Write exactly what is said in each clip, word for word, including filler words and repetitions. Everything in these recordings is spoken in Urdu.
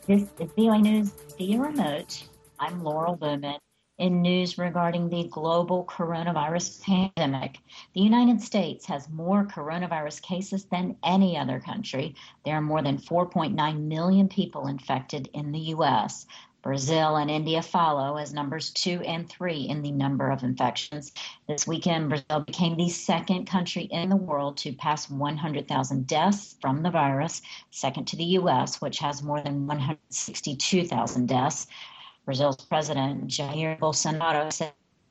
This is V O A News via remote. I'm Laurel Bowman. In news regarding the global coronavirus pandemic, the United States has more coronavirus cases than any other country. There are more than four point nine million people infected in the U S. Brazil and India follow as numbers two and three in the number of infections. This weekend, Brazil became the second country in the world to pass one hundred thousand deaths from the virus, second to the U S, which has more than one hundred sixty-two thousand deaths. Brazil's President Jair Bolsonaro said,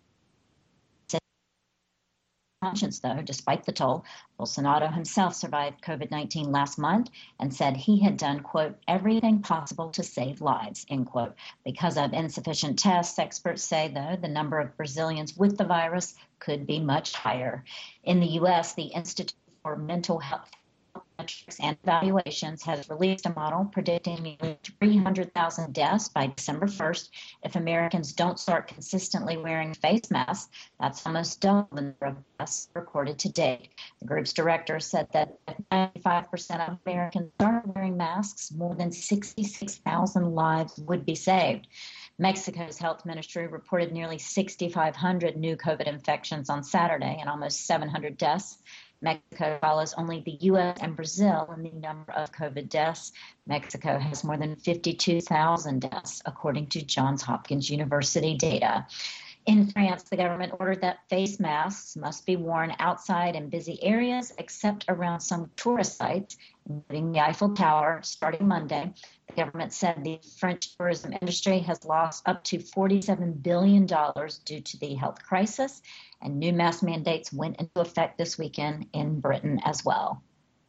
conscience, though, despite the toll. Bolsonaro himself survived COVID nineteen last month and said he had done, quote, everything possible to save lives, end quote. Because of insufficient tests, experts say, though, the number of Brazilians with the virus could be much higher. In the U S, the Institute for Mental Health Metrics and Evaluations has released a model predicting nearly three hundred thousand deaths by December first if Americans don't start consistently wearing face masks. That's almost double the number of deaths recorded to date. The group's director said that if ninety-five percent of Americans start wearing masks, more than sixty-six thousand lives would be saved. Mexico's health ministry reported nearly six thousand five hundred new COVID infections on Saturday and almost seven hundred deaths. Mexico follows only the U S and Brazil in the number of COVID deaths. Mexico has more than fifty-two thousand deaths, according to Johns Hopkins University data. In France, the government ordered that face masks must be worn outside in busy areas, except around some tourist sites, including the Eiffel Tower, starting Monday. The government said the French tourism industry has lost up to forty-seven billion dollars due to the health crisis, and new mask mandates went into effect this weekend in Britain as well.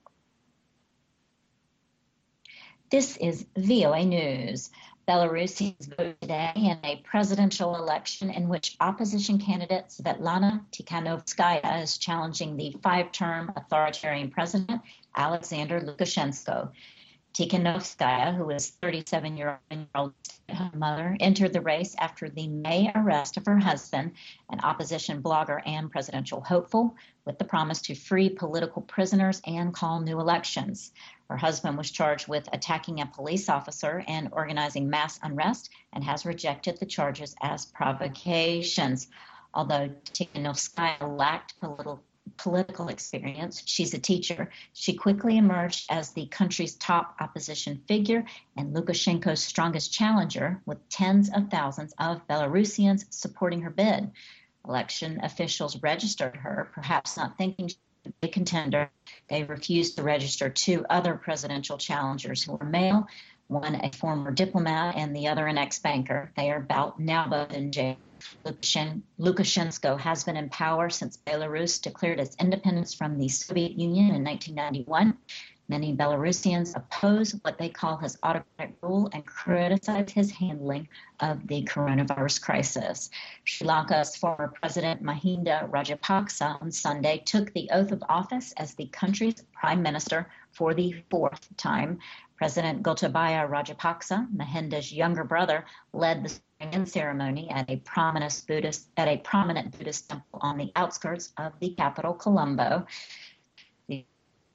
This is V O A News. Belarusians voted today in a presidential election in which opposition candidate Svetlana Tikhanovskaya is challenging the five-term authoritarian president Alexander Lukashenko. Tikhanovskaya, who is thirty-seven-year-old mother, entered the race after the May arrest of her husband, an opposition blogger and presidential hopeful, with the promise to free political prisoners and call new elections. Her husband was charged with attacking a police officer and organizing mass unrest and has rejected the charges as provocations. Although Tikhanovskaya lacked political political experience, she's a teacher. She quickly emerged as the country's top opposition figure and Lukashenko's strongest challenger, with tens of thousands of Belarusians supporting her bid. Election officials registered her, perhaps not thinking she would be a contender. They refused to register two other presidential challengers who were male, one a former diplomat and the other an ex-banker. They are about now both in jail. Lukashenko has been in power since Belarus declared its independence from the Soviet Union in nineteen ninety-one. Many Belarusians oppose what they call his autocratic rule and criticize his handling of the coronavirus crisis. Sri Lanka's former president Mahinda Rajapaksa on Sunday took the oath of office as the country's prime minister for the fourth time. President Gotabaya Rajapaksa, Mahinda's younger brother, led the swearing-in ceremony at a prominent Buddhist at a prominent Buddhist temple on the outskirts of the capital, Colombo. The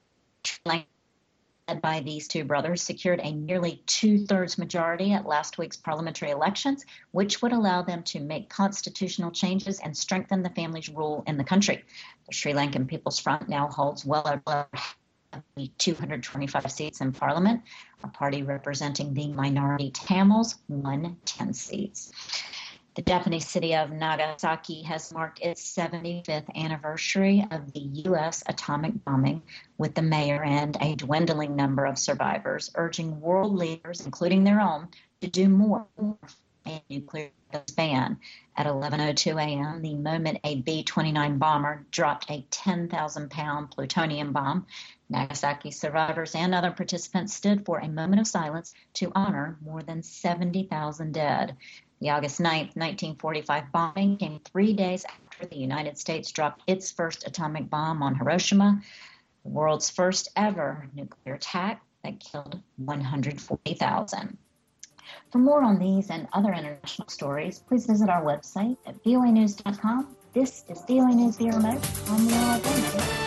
led by these two brothers secured a nearly two-thirds majority at last week's parliamentary elections, which would allow them to make constitutional changes and strengthen the family's rule in the country. The Sri Lankan People's Front now holds well over two hundred twenty-five seats in parliament. A party representing the minority Tamils won ten seats. The Japanese city of Nagasaki has marked its seventy-fifth anniversary of the U S atomic bombing, with the mayor and a dwindling number of survivors urging world leaders, including their own, to do more for a nuclear ban. At eleven oh two a.m., the moment a B twenty-nine bomber dropped a ten thousand pound plutonium bomb, Nagasaki survivors and other participants stood for a moment of silence to honor more than seventy thousand dead. The August ninth, nineteen forty-five bombing came three days after the United States dropped its first atomic bomb on Hiroshima, the world's first ever nuclear attack that killed one hundred forty thousand. For more on these and other international stories, please visit our website at V O A news dot com. This is V O A News via remote. I'm Laura Bennett.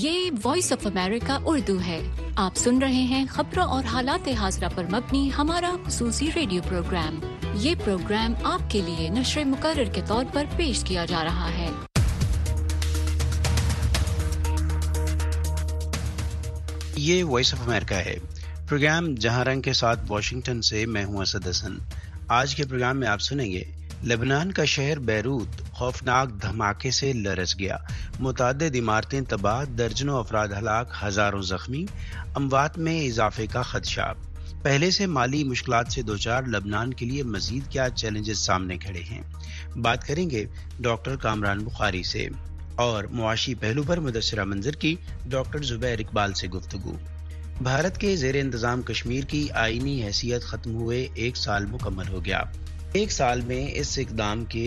یہ وائس آف امریکہ اردو ہے۔ آپ سن رہے ہیں خبروں اور حالات حاضرہ پر مبنی ہمارا خصوصی ریڈیو پروگرام۔ یہ پروگرام آپ کے لیے نشر مقرر کے طور پر پیش کیا جا رہا ہے۔ یہ وائس آف امریکہ ہے، پروگرام جہاں رنگ کے ساتھ واشنگٹن سے میں ہوں اسد حسن۔ آج کے پروگرام میں آپ سنیں گے لبنان کا شہر بیروت خوفناک دھماکے سے لرز گیا، متعدد عمارتیں تباہ، درجنوں افراد ہلاک، ہزاروں زخمی، اموات میں اضافے کا خدشہ۔ پہلے سے مالی مشکلات سے دوچار لبنان کے لیے مزید کیا چیلنجز سامنے کھڑے ہیں، بات کریں گے ڈاکٹر کامران بخاری سے، اور معاشی پہلو پر مدثرہ منظر کی ڈاکٹر زبیر اقبال سے گفتگو۔ بھارت کے زیر انتظام کشمیر کی آئینی حیثیت ختم ہوئے ایک سال مکمل ہو گیا۔ ایک سال میں اس اقدام کے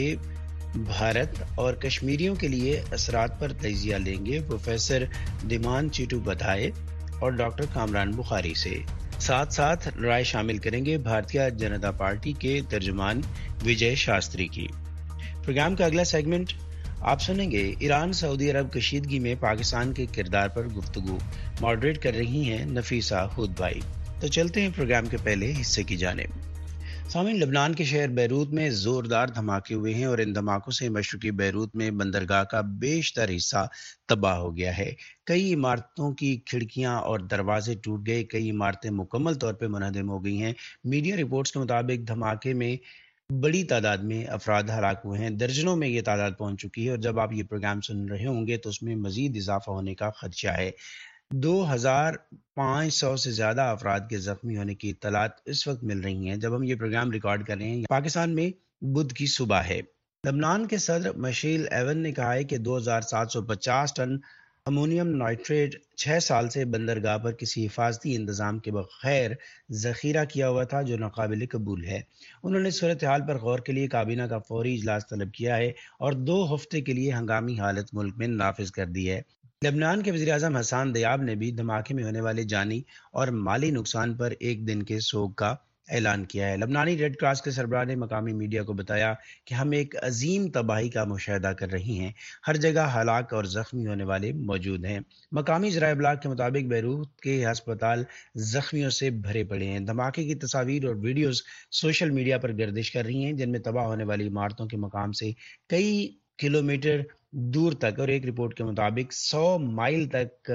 بھارت اور کشمیریوں کے لیے اثرات پر تجزیہ لیں گے پروفیسر دیمان چیٹو بدھائے اور ڈاکٹر کامران بخاری سے۔ ساتھ ساتھ رائے شامل کریں گے بھارتیہ جنتا پارٹی کے ترجمان وجے شاستری کی۔ پروگرام کا اگلا سیگمنٹ آپ سنیں گے ایران سعودی عرب کشیدگی میں پاکستان کے کردار پر گفتگو، ماڈریٹ کر رہی ہیں نفیسہ ہود بھائی۔ تو چلتے ہیں پروگرام کے پہلے حصے کی جانب۔ سامعین، لبنان کے شہر بیروت میں زوردار دھماکے ہوئے ہیں اور ان دھماکوں سے مشرقی بیروت میں بندرگاہ کا بیشتر حصہ تباہ ہو گیا ہے۔ کئی عمارتوں کی کھڑکیاں اور دروازے ٹوٹ گئے، کئی عمارتیں مکمل طور پر منہدم ہو گئی ہیں۔ میڈیا رپورٹس کے مطابق دھماکے میں بڑی تعداد میں افراد ہلاک ہوئے ہیں، درجنوں میں یہ تعداد پہنچ چکی ہے، اور جب آپ یہ پروگرام سن رہے ہوں گے تو اس میں مزید اضافہ ہونے کا خدشہ ہے۔ دو ہزار پانچ سو سے زیادہ افراد کے زخمی ہونے کی اطلاعات اس وقت مل رہی ہیں جب ہم یہ پروگرام ریکارڈ کر رہے ہیں۔ پاکستان میں بدھ کی صبح ہے۔ لبنان کے صدر مشیل ایون نے کہا ہے کہ دو ہزار سات سو پچاس ٹن امونیم نائٹریٹ چھ سال سے بندرگاہ پر کسی حفاظتی انتظام کے بغیر ذخیرہ کیا ہوا تھا، جو ناقابل قبول ہے۔ انہوں نے صورتحال پر غور کے لیے کابینہ کا فوری اجلاس طلب کیا ہے اور دو ہفتے کے لیے ہنگامی حالت ملک میں نافذ کر دی ہے۔ لبنان کے وزیر اعظم حسان دیاب نے بھی دھماکے میں ہونے والے جانی اور مالی نقصان پر ایک دن کے سوگ کا اعلان کیا ہے۔ لبنانی ریڈ کراس کے سربراہ نے مقامی میڈیا کو بتایا کہ ہم ایک عظیم تباہی کا مشاہدہ کر رہے ہیں، ہر جگہ ہلاک اور زخمی ہونے والے موجود ہیں۔ مقامی ذرائع ابلاغ کے مطابق بیروت کے ہسپتال زخمیوں سے بھرے پڑے ہیں۔ دھماکے کی تصاویر اور ویڈیوز سوشل میڈیا پر گردش کر رہی ہیں، جن میں تباہ ہونے والی عمارتوں کے مقام سے کئی کلومیٹر دور تک اور ایک رپورٹ کے مطابق سو مائل تک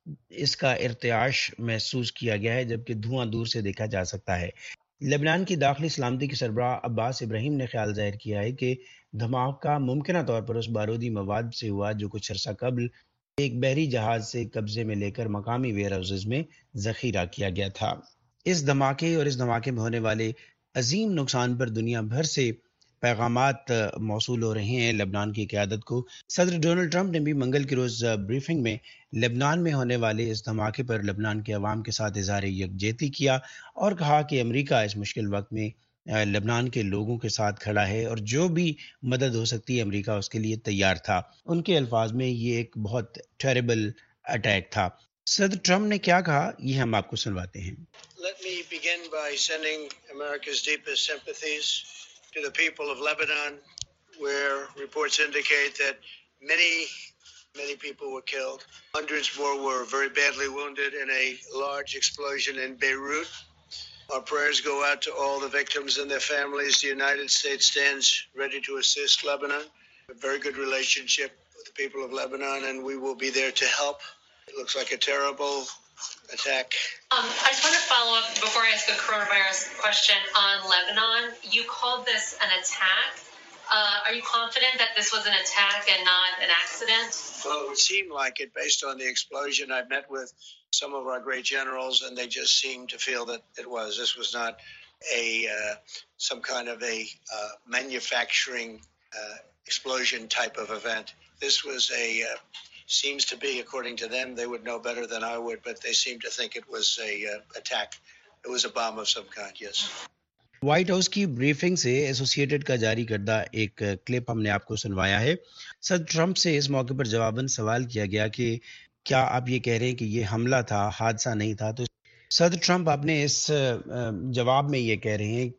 اس کا ارتعاش محسوس کیا گیا ہے، جبکہ دھواں دور سے دیکھا جا سکتا ہے۔ لبنان کی داخلی سلامتی کے سربراہ عباس ابراہیم نے خیال ظاہر کیا ہے کہ دھماکہ ممکنہ طور پر اس بارودی مواد سے ہوا جو کچھ عرصہ قبل ایک بحری جہاز سے قبضے میں لے کر مقامی ویئر ہاؤسز میں ذخیرہ کیا گیا تھا۔ اس دھماکے اور اس دھماکے میں ہونے والے عظیم نقصان پر دنیا بھر سے پیغامات موصول ہو رہے ہیں لبنان کی قیادت کو۔ صدر ڈونلڈ ٹرمپ نے بھی منگل کے روز بریفنگ میں لبنان میں ہونے والے اس دھماکے پر لبنان کے عوام کے ساتھ اظہار یکجہتی کیا اور کہا کہ امریکہ اس مشکل وقت میں لبنان کے لوگوں کے ساتھ کھڑا ہے اور جو بھی مدد ہو سکتی ہے امریکہ اس کے لیے تیار تھا۔ ان کے الفاظ میں یہ ایک بہت ٹیریبل اٹیک تھا۔ صدر ٹرمپ نے کیا کہا، یہ ہم آپ کو سنواتے ہیں۔ Let me begin by sending America's deepest sympathies to the people of Lebanon, where reports indicate that many, many people were killed. Hundreds more were very badly wounded in a large explosion in Beirut. Our prayers go out to all the victims and their families. The United States stands ready to assist Lebanon. A very good relationship with the people of Lebanon, and we will be there to help. It looks like a terrible attack. Um, I just want to follow up before I ask a coronavirus question on Lebanon. You called this an attack. Uh, are you confident that this was an attack and not an accident? Well, it would seem like it based on the explosion. I met with some of our great generals, and they just seemed to feel that it was. This was not a uh, some kind of a uh, manufacturing uh, explosion type of event. This was a uh, seems to be, according to them, they would know better than I would, but they seem to think it was a uh, attack. It was a bomb of some kind, yes. White House کی بریفنگ سے ایسوسیٹڈ کا جاری کردہ ایک کلپ ہم نے آپ کو سنوایا ہے۔ صدر ٹرمپ سے اس موقع پر جواباً سوال کیا گیا کہ کیا آپ یہ کہہ رہے ہیں کہ یہ حملہ تھا، حادثہ نہیں تھا، تو صدر ٹرمپ اپنے اس جواب میں یہ کہہ رہے ہیں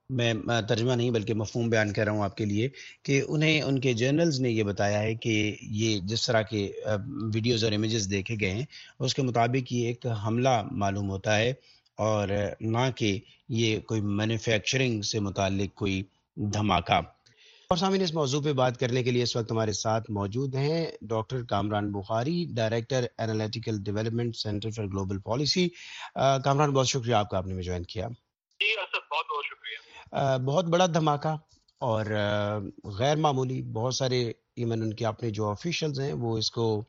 میں ترجمہ نہیں بلکہ مفہوم بیان کر رہا ہوں آپ کے لیے کہ انہیں ان کے جرنلز نے یہ بتایا ہے کہ یہ جس طرح کے ویڈیوز اور امیجز دیکھے گئے ہیں اس کے مطابق یہ ایک حملہ معلوم ہوتا ہے اور نہ کہ یہ کوئی مینوفیکچرنگ سے متعلق کوئی دھماکہ. اور سامعین اس موضوع پہ بات کرنے کے لیے اس وقت ہمارے ساتھ موجود ہیں doctor Kamran Bukhari, director analytical development centre for global policy. Kamran بہت شکریہ آپ کا، آپ نے ہمیں جوائن کیا. جی اسد بہت بہت شکریہ. بہت بڑا دھماکہ اور غیر معمولی، بہت سارے ایون ان کے اپنے جو آفیشلز ہیں وہ اس کو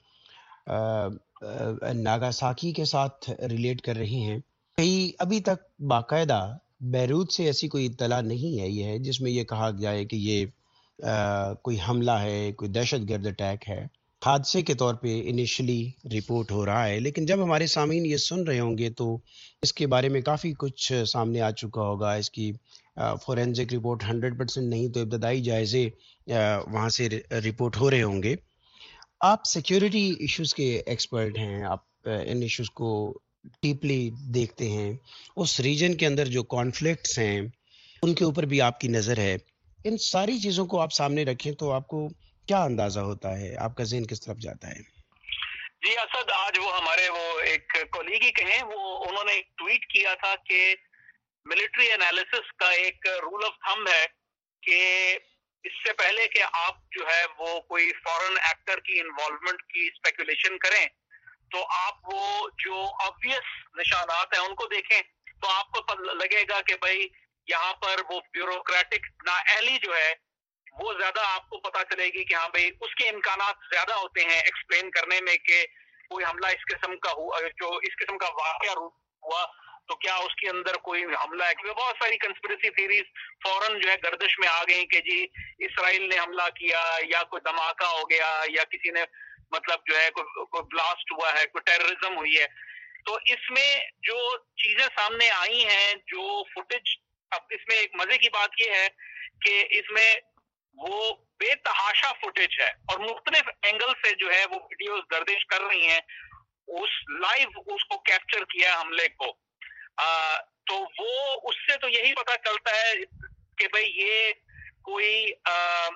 ناگاساکی کے ساتھ ریلیٹ کر رہے ہیں. کئی ابھی تک باقاعدہ بیروت سے ایسی کوئی اطلاع نہیں آئی ہے جس میں یہ کہا جائے کہ یہ کوئی حملہ ہے، کوئی دہشت گرد اٹیک ہے. حادثے کے طور پہ انیشلی رپورٹ ہو رہا ہے، لیکن جب ہمارے سامعین یہ سن رہے ہوں گے تو اس کے بارے میں کافی کچھ سامنے آ چکا ہوگا. اس کی فورینزک رپورٹ ہنڈریڈ پرسینٹ نہیں تو ابتدائی جائزے وہاں سے رپورٹ ہو رہے ہوں گے. آپ سیکیورٹی ایشوز کے ایکسپرٹ ہیں، آپ ان ایشوز کو ڈیپلی دیکھتے ہیں، اس ریجن کے اندر جو کانفلکٹس ہیں ان کے اوپر بھی آپ کی نظر ہے. ان ساری چیزوں کو آپ سامنے رکھیں تو آپ کو کیا اندازہ ہوتا ہے، آپ کا ذہن کس طرف جاتا ہے؟ جی اسد، آج وہ ہمارے وہ ایک کولیگ ہی کہیں وہ انہوں نے ایک ٹویٹ کیا تھا کہ ملٹری انالیسس کا ایک رول آف تھم ہے کہ اس سے پہلے کہ آپ جو ہے وہ کوئی فورن ایکٹر کی انوالومنٹ کی اسپیکولیشن کریں تو آپ وہ جو آبویس نشانات ہیں ان کو دیکھیں تو آپ کو لگے گا کہ بھائی یہاں پر وہ بیوروکریٹک نااہلی جو ہے وہ زیادہ آپ کو پتا چلے گی کہ ہاں بھائی اس کے امکانات زیادہ ہوتے ہیں ایکسپلین کرنے میں کہ کوئی حملہ اس قسم کا ہوا، جو اس قسم کا واقعہ ہوا تو کیا اس کے اندر کوئی حملہ ہے. کیونکہ بہت ساری کنسپریسی تھیریز فوراً جو ہے گردش میں آ گئی کہ جی اسرائیل نے حملہ کیا یا کوئی دھماکہ ہو گیا یا کسی نے مطلب جو ہے کوئی کوئی بلاسٹ ہوا ہے، کوئی ٹیررزم ہوئی ہے. تو اس میں جو چیزیں سامنے آئی ہیں، جو فوٹیج، اب اس میں ایک مزے کی بات یہ ہے کہ اس میں وہ بے تحاشا فوٹیج ہے اور مختلف اینگل سے جو ہے وہ ویڈیوز گردش کر رہی ہیں. اس لائیو اس کو کیپچر کیا حملے کو، آ, تو وہ اس سے تو یہی پتا چلتا ہے کہ بھئی یہ کوئی آ,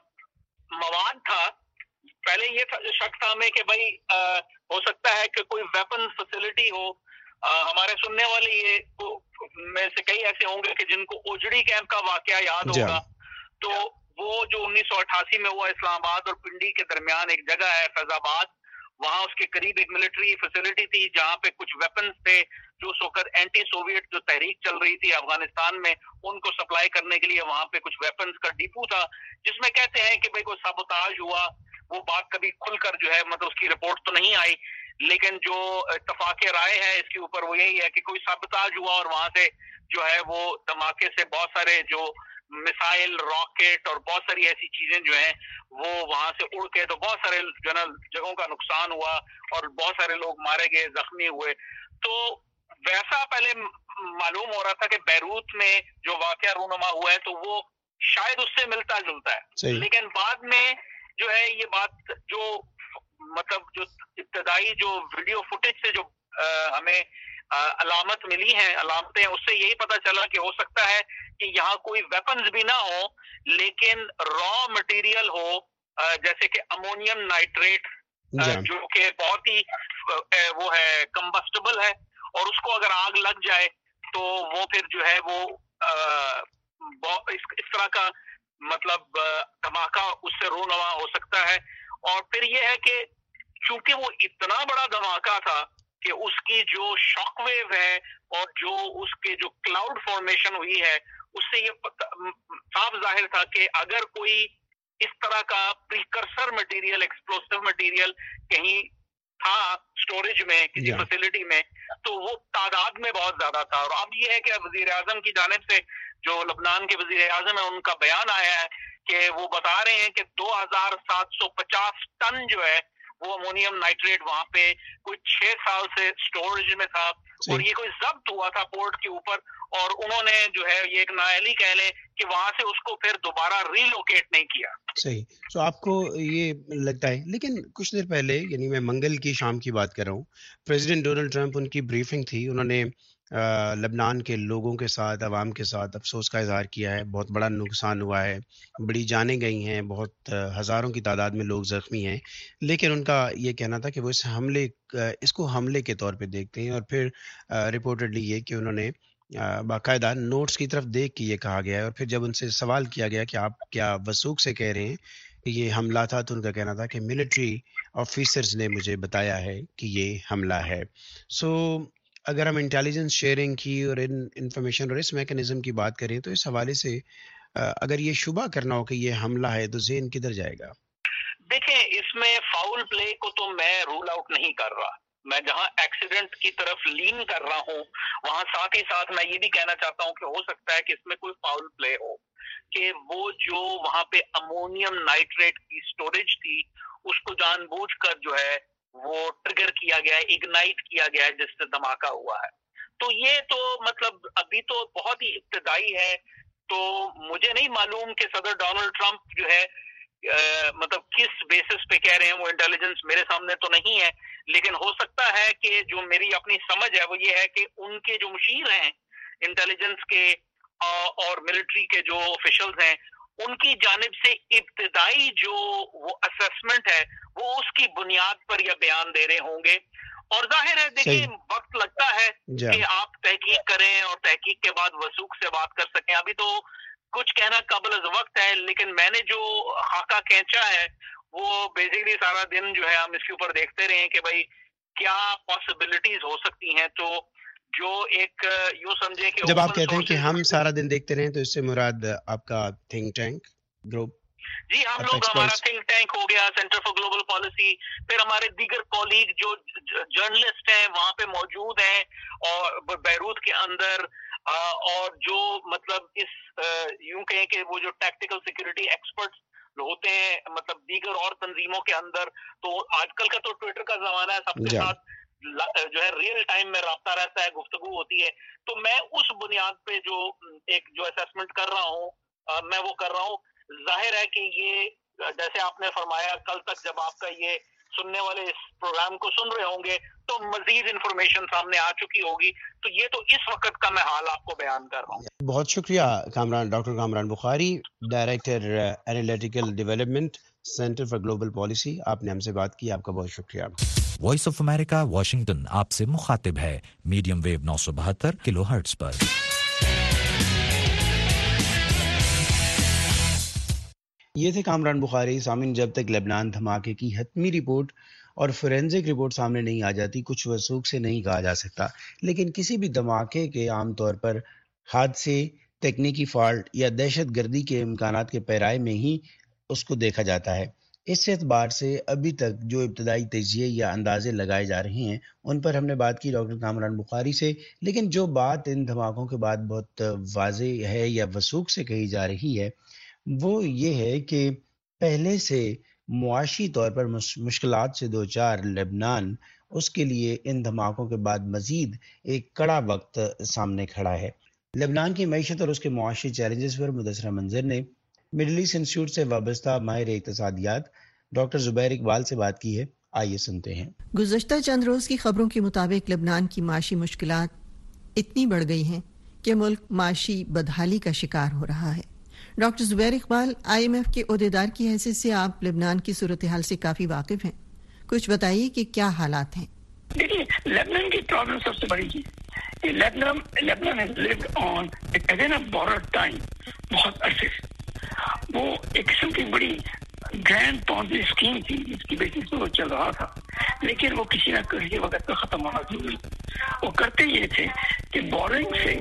مواد تھا. پہلے یہ تھا شک تھا ہمیں کہ بھئی آ, ہو سکتا ہے کہ کوئی ویپن فیسلٹی ہو. آ, ہمارے سننے والے یہ میں سے کئی ایسے ہوں گے کہ جن کو اوجڑی کیمپ کا واقعہ یاد ہوگا. تو وہ جو انیس سو اٹھاسی میں ہوا اسلام آباد اور پنڈی کے درمیان ایک جگہ ہے فیض آباد، وہاں اس کے قریب ایک ملٹری فیسلٹی تھی جہاں پہ کچھ ویپنز تھے جو اس وقت اینٹی سوویٹ جو تحریک چل رہی تھی افغانستان میں ان کو سپلائی کرنے کے لیے وہاں پہ کچھ ویپنز کا ڈیپو تھا، جس میں کہتے ہیں کہ بھئی کوئی سابوتاژ ہوا. وہ بات کبھی کھل کر جو ہے مطلب اس کی رپورٹ تو نہیں آئی، لیکن جو اتفاق رائے ہے اس کے اوپر وہ یہی ہے کہ کوئی سابوتاژ ہوا اور وہاں سے جو ہے وہ دھماکے سے بہت سارے جو میسائل، راکٹ اور بہت ساری ایسی چیزیں جو ہیں وہ وہاں سے اڑ کے تو بہت سارے جو نا جگہوں کا نقصان ہوا اور بہت سارے لوگ مارے گئے، زخمی ہوئے. تو ویسا پہلے معلوم ہو رہا تھا کہ بیروت میں جو واقعہ رونما ہوا ہے تو وہ شاید اس سے ملتا جلتا ہے، لیکن بعد میں جو ہے یہ بات جو مطلب جو ابتدائی جو ویڈیو فوٹیج سے جو آ, ہمیں علامت ملی ہیں، علامتیں، اس سے یہی پتا چلا کہ ہو سکتا ہے کہ یہاں کوئی ویپنز بھی نہ ہو لیکن را مٹیریل ہو، جیسے کہ امونیم نائٹریٹ جو کہ بہت ہی وہ ہے کمبسٹیبل ہے اور اس کو اگر آگ لگ جائے تو وہ پھر جو ہے وہ اس طرح کا مطلب دھماکہ اس سے رونما ہو سکتا ہے. اور پھر یہ ہے کہ چونکہ وہ اتنا بڑا دھماکہ تھا کہ اس کی جو شاک ویو ہے اور جو اس کے جو کلاؤڈ فارمیشن ہوئی ہے اس سے یہ صاف ظاہر تھا کہ اگر کوئی اس طرح کا پریکرسر مٹیریل، ایکسپلوسیو مٹیریل کہیں تھا سٹوریج میں کسی فیسلٹی میں تو وہ تعداد میں بہت زیادہ تھا. اور اب یہ ہے کہ وزیر اعظم کی جانب سے جو لبنان کے وزیر اعظم ہیں ان کا بیان آیا ہے کہ وہ بتا رہے ہیں کہ دو ہزار سات سو پچاس ٹن جو ہے وہ امونیم نائٹریٹ وہاں پہ کوئی چھ سال سے سٹوریج میں تھا اور یہ کوئی ضبط ہوا تھا پورٹ کے اوپر اور انہوں نے جو ہے یہ ایک نااہلی کہہ لیں کہ وہاں سے اس کو پھر دوبارہ ری لوکیٹ نہیں کیا. صحیح. سو آپ کو یہ لگتا ہے، لیکن کچھ دیر پہلے یعنی میں منگل کی شام کی بات کر رہا ہوں، پریزیڈنٹ ڈونلڈ ٹرمپ ان کی بریفنگ تھی، انہوں نے لبنان کے لوگوں کے ساتھ، عوام کے ساتھ افسوس کا اظہار کیا ہے. بہت بڑا نقصان ہوا ہے، بڑی جانیں گئی ہیں، بہت ہزاروں کی تعداد میں لوگ زخمی ہیں، لیکن ان کا یہ کہنا تھا کہ وہ اس حملے اس کو حملے کے طور پہ دیکھتے ہیں. اور پھر رپورٹڈلی یہ کہ انہوں نے باقاعدہ نوٹس کی طرف دیکھ کے یہ کہا گیا ہے. اور پھر جب ان سے سوال کیا گیا کہ آپ کیا وثوق سے کہہ رہے ہیں کہ یہ حملہ تھا، تو ان کا کہنا تھا کہ ملٹری آفیسرز نے مجھے بتایا ہے کہ یہ حملہ ہے. سو اگر ہم انٹیلیجنس شیئرنگ کی اور ان انفارمیشن اور اس میکنزم کی بات کریں تو اس حوالے سے اگر یہ شبہ کرنا ہو کہ یہ حملہ ہے تو ذہن کدھر جائے گا؟ دیکھیں، اس میں فاؤل پلے کو تو میں رول آؤٹ نہیں کر رہا. میں جہاں ایکسیڈنٹ کی طرف لین کر رہا ہوں وہاں ساتھ ہی ساتھ میں یہ بھی کہنا چاہتا ہوں کہ ہو سکتا ہے کہ اس میں کوئی فاؤل پلے ہو، کہ وہ جو وہاں پہ امونیم نائٹریٹ کی سٹوریج تھی اس کو جان بوجھ کر جو ہے وہ ٹریگر کیا گیا ہے، اگنائٹ کیا گیا ہے، جس سے دھماکہ ہوا ہے. تو یہ تو مطلب ابھی تو بہت ہی ابتدائی ہے. تو مجھے نہیں معلوم کہ صدر ڈونلڈ ٹرمپ جو ہے مطلب کس بیسس پہ کہہ رہے ہیں، وہ انٹیلیجنس میرے سامنے تو نہیں ہے، لیکن ہو سکتا ہے کہ جو میری اپنی سمجھ ہے وہ یہ ہے کہ ان کے جو مشیر ہیں انٹیلیجنس کے اور ملٹری کے جو آفیشلز ہیں، ان کی جانب سے ابتدائی جو وہ اسسمنٹ ہے وہ اس کی بنیاد پر یہ بیان دے رہے ہوں گے. اور ظاہر ہے دیکھیے وقت لگتا ہے کہ آپ تحقیق کریں اور تحقیق کے بعد وثوق سے بات کر سکیں. ابھی تو کچھ کہنا قبل از وقت ہے، لیکن میں نے جو خاکہ کھینچا ہے وہ بیسیکلی سارا دن جو ہے ہم اس کے اوپر دیکھتے رہے کہ بھائی کیا پاسبلٹیز ہو سکتی ہیں. تو جو ایک یوں سمجھے کہ جب آپ کہتے ہیں کہ ہم سارا دن دیکھتے رہے تو اس سے مراد آپ کا تھنک ٹینک گروپ؟ جی، ہم لوگ، ہمارا تھنک ٹینک ہو گیا سینٹر فار گلوبل پالیسی، پھر ہمارے دیگر کولیگ جو جرنلسٹ ہیں وہاں پہ موجود ہیں اور بیروت کے اندر، اور جو مطلب اس یوں کہیں کہ وہ جو ٹیکٹیکل سیکورٹی ایکسپرٹس ہوتے ہیں مطلب دیگر اور تنظیموں کے اندر. تو آج کل کا تو ٹویٹر کا زمانہ ہے، سب کے ساتھ جو ہے ریئل ٹائم میں رابطہ رہتا ہے، گفتگو ہوتی ہے. تو میں اس بنیاد پہ جو ایک جو اسیسمنٹ کر رہا ہوں میں وہ کر رہا ہوں. ظاہر ہے کہ یہ جیسے آپ نے فرمایا کل تک جب آپ کا یہ سننے والے اس پروگرام کو سن رہے ہوں گے تو مزید انفارمیشن سامنے آ چکی ہوگی. تو یہ تو اس وقت کا میں حال آپ کو بیان کر رہا ہوں. بہت شکریہ Kamran, doctor Kamran Bukhari, director analytical development centre for global policy. آپ نے ہم سے بات کی، آپ کا بہت شکریہ. وائس آف امریکہ واشنگٹن آپ سے مخاطب ہے میڈیم ویو نو سو بہتر کلو ہرٹز پر. یہ تھے کامران بخاری. سامعین، جب تک لبنان دھماکے کی حتمی رپورٹ اور فورینزک رپورٹ سامنے نہیں آ جاتی کچھ وثوق سے نہیں کہا جا سکتا. لیکن کسی بھی دھماکے کے عام طور پر حادثے، تکنیکی فالٹ یا دہشت گردی کے امکانات کے پیرائے میں ہی اس کو دیکھا جاتا ہے. اس اعتبار سے ابھی تک جو ابتدائی تجزیے یا اندازے لگائے جا رہے ہیں ان پر ہم نے بات کی ڈاکٹر کامران بخاری سے. لیکن جو بات ان دھماکوں کے بعد بہت واضح ہے یا وثوق سے کہی جا رہی ہے وہ یہ ہے کہ پہلے سے معاشی طور پر مشکلات سے دوچار لبنان، اس کے لیے ان دھماکوں کے بعد مزید ایک کڑا وقت سامنے کھڑا ہے. لبنان کی معیشت اور اس کے معاشی چیلنجز پر مدثرہ منظر نے مڈل ایسٹ انسٹیٹیوٹ سے وابستہ ماہر اقتصادیات ڈاکٹر زبیر اقبال سے بات کی ہے. آئیے سنتے ہیں. گزشتہ چند روز کی خبروں کے مطابق لبنان کی معاشی مشکلات اتنی بڑھ گئی ہیں کہ ملک معاشی بدحالی کا شکار ہو رہا ہے. Doctor Zubair Iqbal I M F کے عہدیدار کی حیثیت سے آپ لبنان کی صورتحال سے کافی واقف ہیں. کچھ بتائیے کہ کیا حالات ہیں. دیکھیے، لبنان کی پرابلم سب سے بڑی چیز لبنان لبنان has lived on again a borrowed time بہت عرصے سے. وہ ایک قسم کی بڑی گرینڈ پونزی اسکیم تھی جس کی بیسس پہ وہ چل رہا تھا، لیکن وہ کسی نہ کسی وقت پہ ختم ہونا ضروری. وہ کرتے یہ تھے کہ بورنگ سے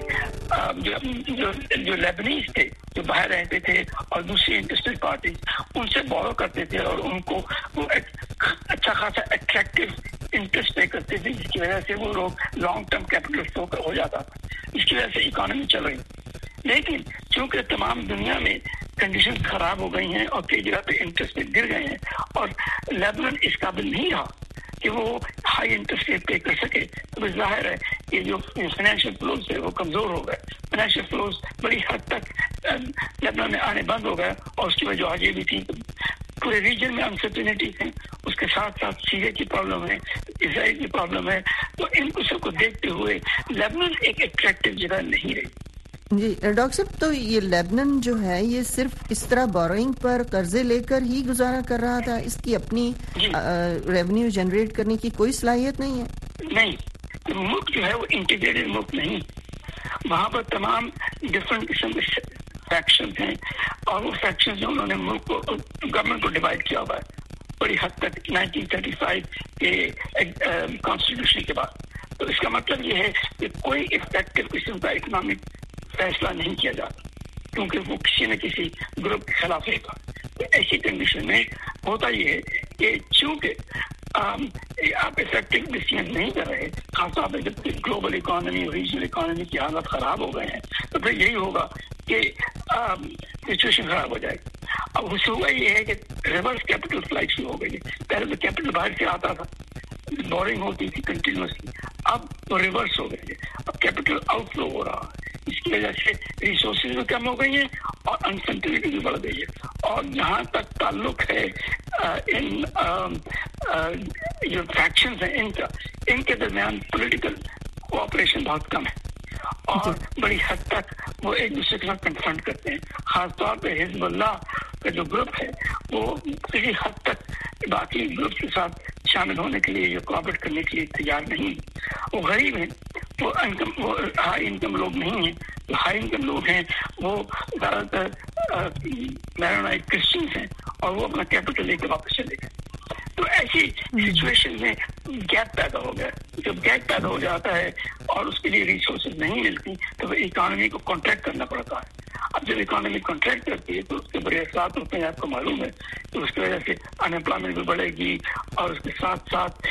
جو جو لیبنیز تھے جو باہر رہتے تھے اور دوسری انٹرسٹڈ پارٹیز ان سے بورو کرتے تھے اور ان کو وہ اچھا خاصا اٹریکٹیو انٹرسٹ پے کرتے تھے، جس کی وجہ سے وہ لوگ لانگ ٹرم کیپٹل فلو ہو جاتا تھا، جس کی وجہ سے اکانومی چل رہی. لیکن چونکہ تمام دنیا میں کنڈیشن خراب ہو گئی ہیں اور کئی جگہ پہ انٹرسٹ ریٹ گر گئے ہیں اور لیبنان اس قابل نہیں رہا کہ وہ ہائی انٹرسٹ ریٹ پے کر سکے، تو ظاہر ہے کہ جو فائنینشیل فلوز ہے وہ کمزور ہو گئے. فائنینشیل فلوز بڑی حد تک لیبنان میں آنے بند ہو گئے اور اس کی وجہ آج یہ بھی تھی پورے ریجن میں انسرٹینٹیز ہیں. اس کے ساتھ ساتھ سیریا کی پرابلم ہے, اسرائیل کی پرابلم ہے, تو ان کو سب کو دیکھتے ہوئے لیبنان ایک اٹریکٹیو جگہ نہیں رہی. جی ڈاکٹر صاحب, تو یہ لیبنان جو ہے یہ صرف اس طرح بوروئنگ پر قرضے لے کر ہی گزارا کر رہا تھا, اس کی اپنی ریونیو جنریٹ کرنے کی کوئی صلاحیت نہیں ہے؟ نہیں, ملک جو ہے وہ انٹیگریٹڈ ملک نہیں, وہاں پر تمام ڈفرنٹ قسم کے فیکشنز ہیں, اور وہ فیکشنز جو انہوں نے ملک کو, گورنمنٹ کو ڈیوائڈ کیا ہوا ہے بڑی حد تک نائنٹین تھرٹی فائیو کے کانسٹیٹیوشن کے بعد. تو اس کا مطلب یہ ہے کہ کوئی افیکٹو قسم کا اکنامک فیصلہ نہیں کیا جاتا, کیونکہ وہ کسی نہ کسی گروپ کے خلاف ہے. تو ایسی کنڈیشن میں ہوتا یہ ہے کہ چونکہ آپ افیکٹو ڈیسیژن نہیں کر رہے, خاص طور پہ جب گلوبل اکانومی اور ریجنل اکانومی کی حالت خراب ہو گئے ہیں, تو پھر یہی ہوگا کہ سچویشن خراب ہو جائے گی. اب اس ہوا یہ ہے کہ ریورس کیپٹل فلائٹ شروع ہو گئی ہے. پہلے تو کیپٹل باہر سے آتا تھا, بورنگ ہوتی تھی کنٹینیوسلی, اب تو ریورس ہو گئی ہے, اب کیپٹل آؤٹ فلو ہو رہا ہے. اس کی وجہ سے ریسورسز بھی کم ہو گئی ہیں اور انسرٹنٹی بھی بڑھ گئی ہے. اور جہاں تک تعلق ہے ان جو فیکشنز ہیں ان کا, ان کے درمیان پولیٹیکل کوآپریشن بہت کم ہے, اور بڑی حد تک وہ ایک دوسرے کے ساتھ کنفرنٹ کرتے ہیں. خاص طور پہ حزب اللہ کا جو گروپ ہے وہ کسی حد تک باقی گروپ کے ساتھ شامل ہونے کے لیے یا کوآپریٹ کرنے کے لیے تیار نہیں. وہ غریب ہیں, وہ انکم وہ ہائی انکم لوگ نہیں ہیں. جو ہائی انکم لوگ ہیں وہ زیادہ تر میرونائٹ کرسچنس ہیں, اور وہ اپنا کیپٹل لے کے واپس چلے گئے. تو ایسی سچویشن میں گیپ پیدا ہو گیا. جب گیپ پیدا ہو جاتا ہے اور اس کے لیے ریسورسز نہیں ملتی, تو وہ اکانومی کو کانٹریکٹ کرنا پڑتا ہے. اب جب اکانومی کانٹریکٹ کرتی ہے تو اس کے بڑے اثرات ہوتے ہیں, آپ کو معلوم ہے. تو اس کی وجہ سے انمپلائمنٹ بھی بڑھے گی, اور اس کے ساتھ ساتھ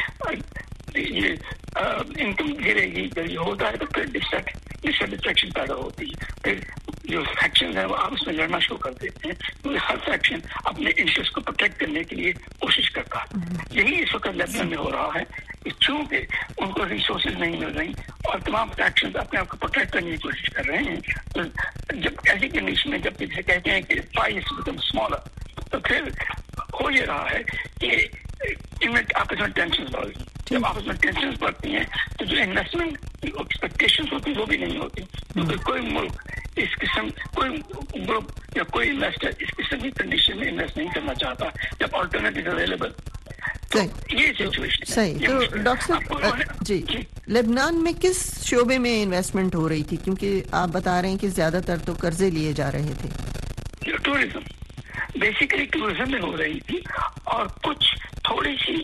یہ انکم گرے گی. جب یہ ہوتا ہے تو پھر ڈسٹریکشن پیدا ہوتی ہے. پھر جو فیکشن ہے وہ آپس میں لڑنا شروع کر دیتے ہیں, کیونکہ ہر فیکشن اپنے انٹرسٹ کو پروٹیکٹ کرنے کے لیے کوشش کرتا ہے. یہی اس وقت لیبنان میں ہو رہا ہے, چونکہ ان کو ریسورسز نہیں مل رہی اور تمام فیکشن اپنے آپ کو پروٹیکٹ کرنے کی کوشش کر رہے ہیں. تو جب ایسی کنڈیشن میں جب کسی کہتے ہیں کہ پائز بیکم اسمالر, تو پھر ہو یہ رہا ہے کہ ان میں آپس میں ٹینشن بڑھ گئی. جب آپس میں ٹینشن بڑھتی ہیں تو جو انویسٹمنٹ ایکسپیکٹیشن ہوتی وہ بھی نہیں ہوتی, کیونکہ کوئی ملک اس قسم, کوئی گروپ یا کوئی انویسٹر اس قسم کی کنڈیشن میں انویسٹ نہیں کرنا چاہتا جب آلٹرنیٹیو اویلیبل. یہ سچویشن صحیح. تو ڈاکٹر صاحب جی, لبنان میں کس شعبے میں انویسٹمنٹ ہو رہی تھی, کیونکہ آپ بتا رہے ہیں کہ زیادہ تر تو قرضے لیے جا رہے تھے؟ ٹورزم, بیسیکلی ٹورزم میں ہو رہی تھی, اور کچھ تھوڑی سی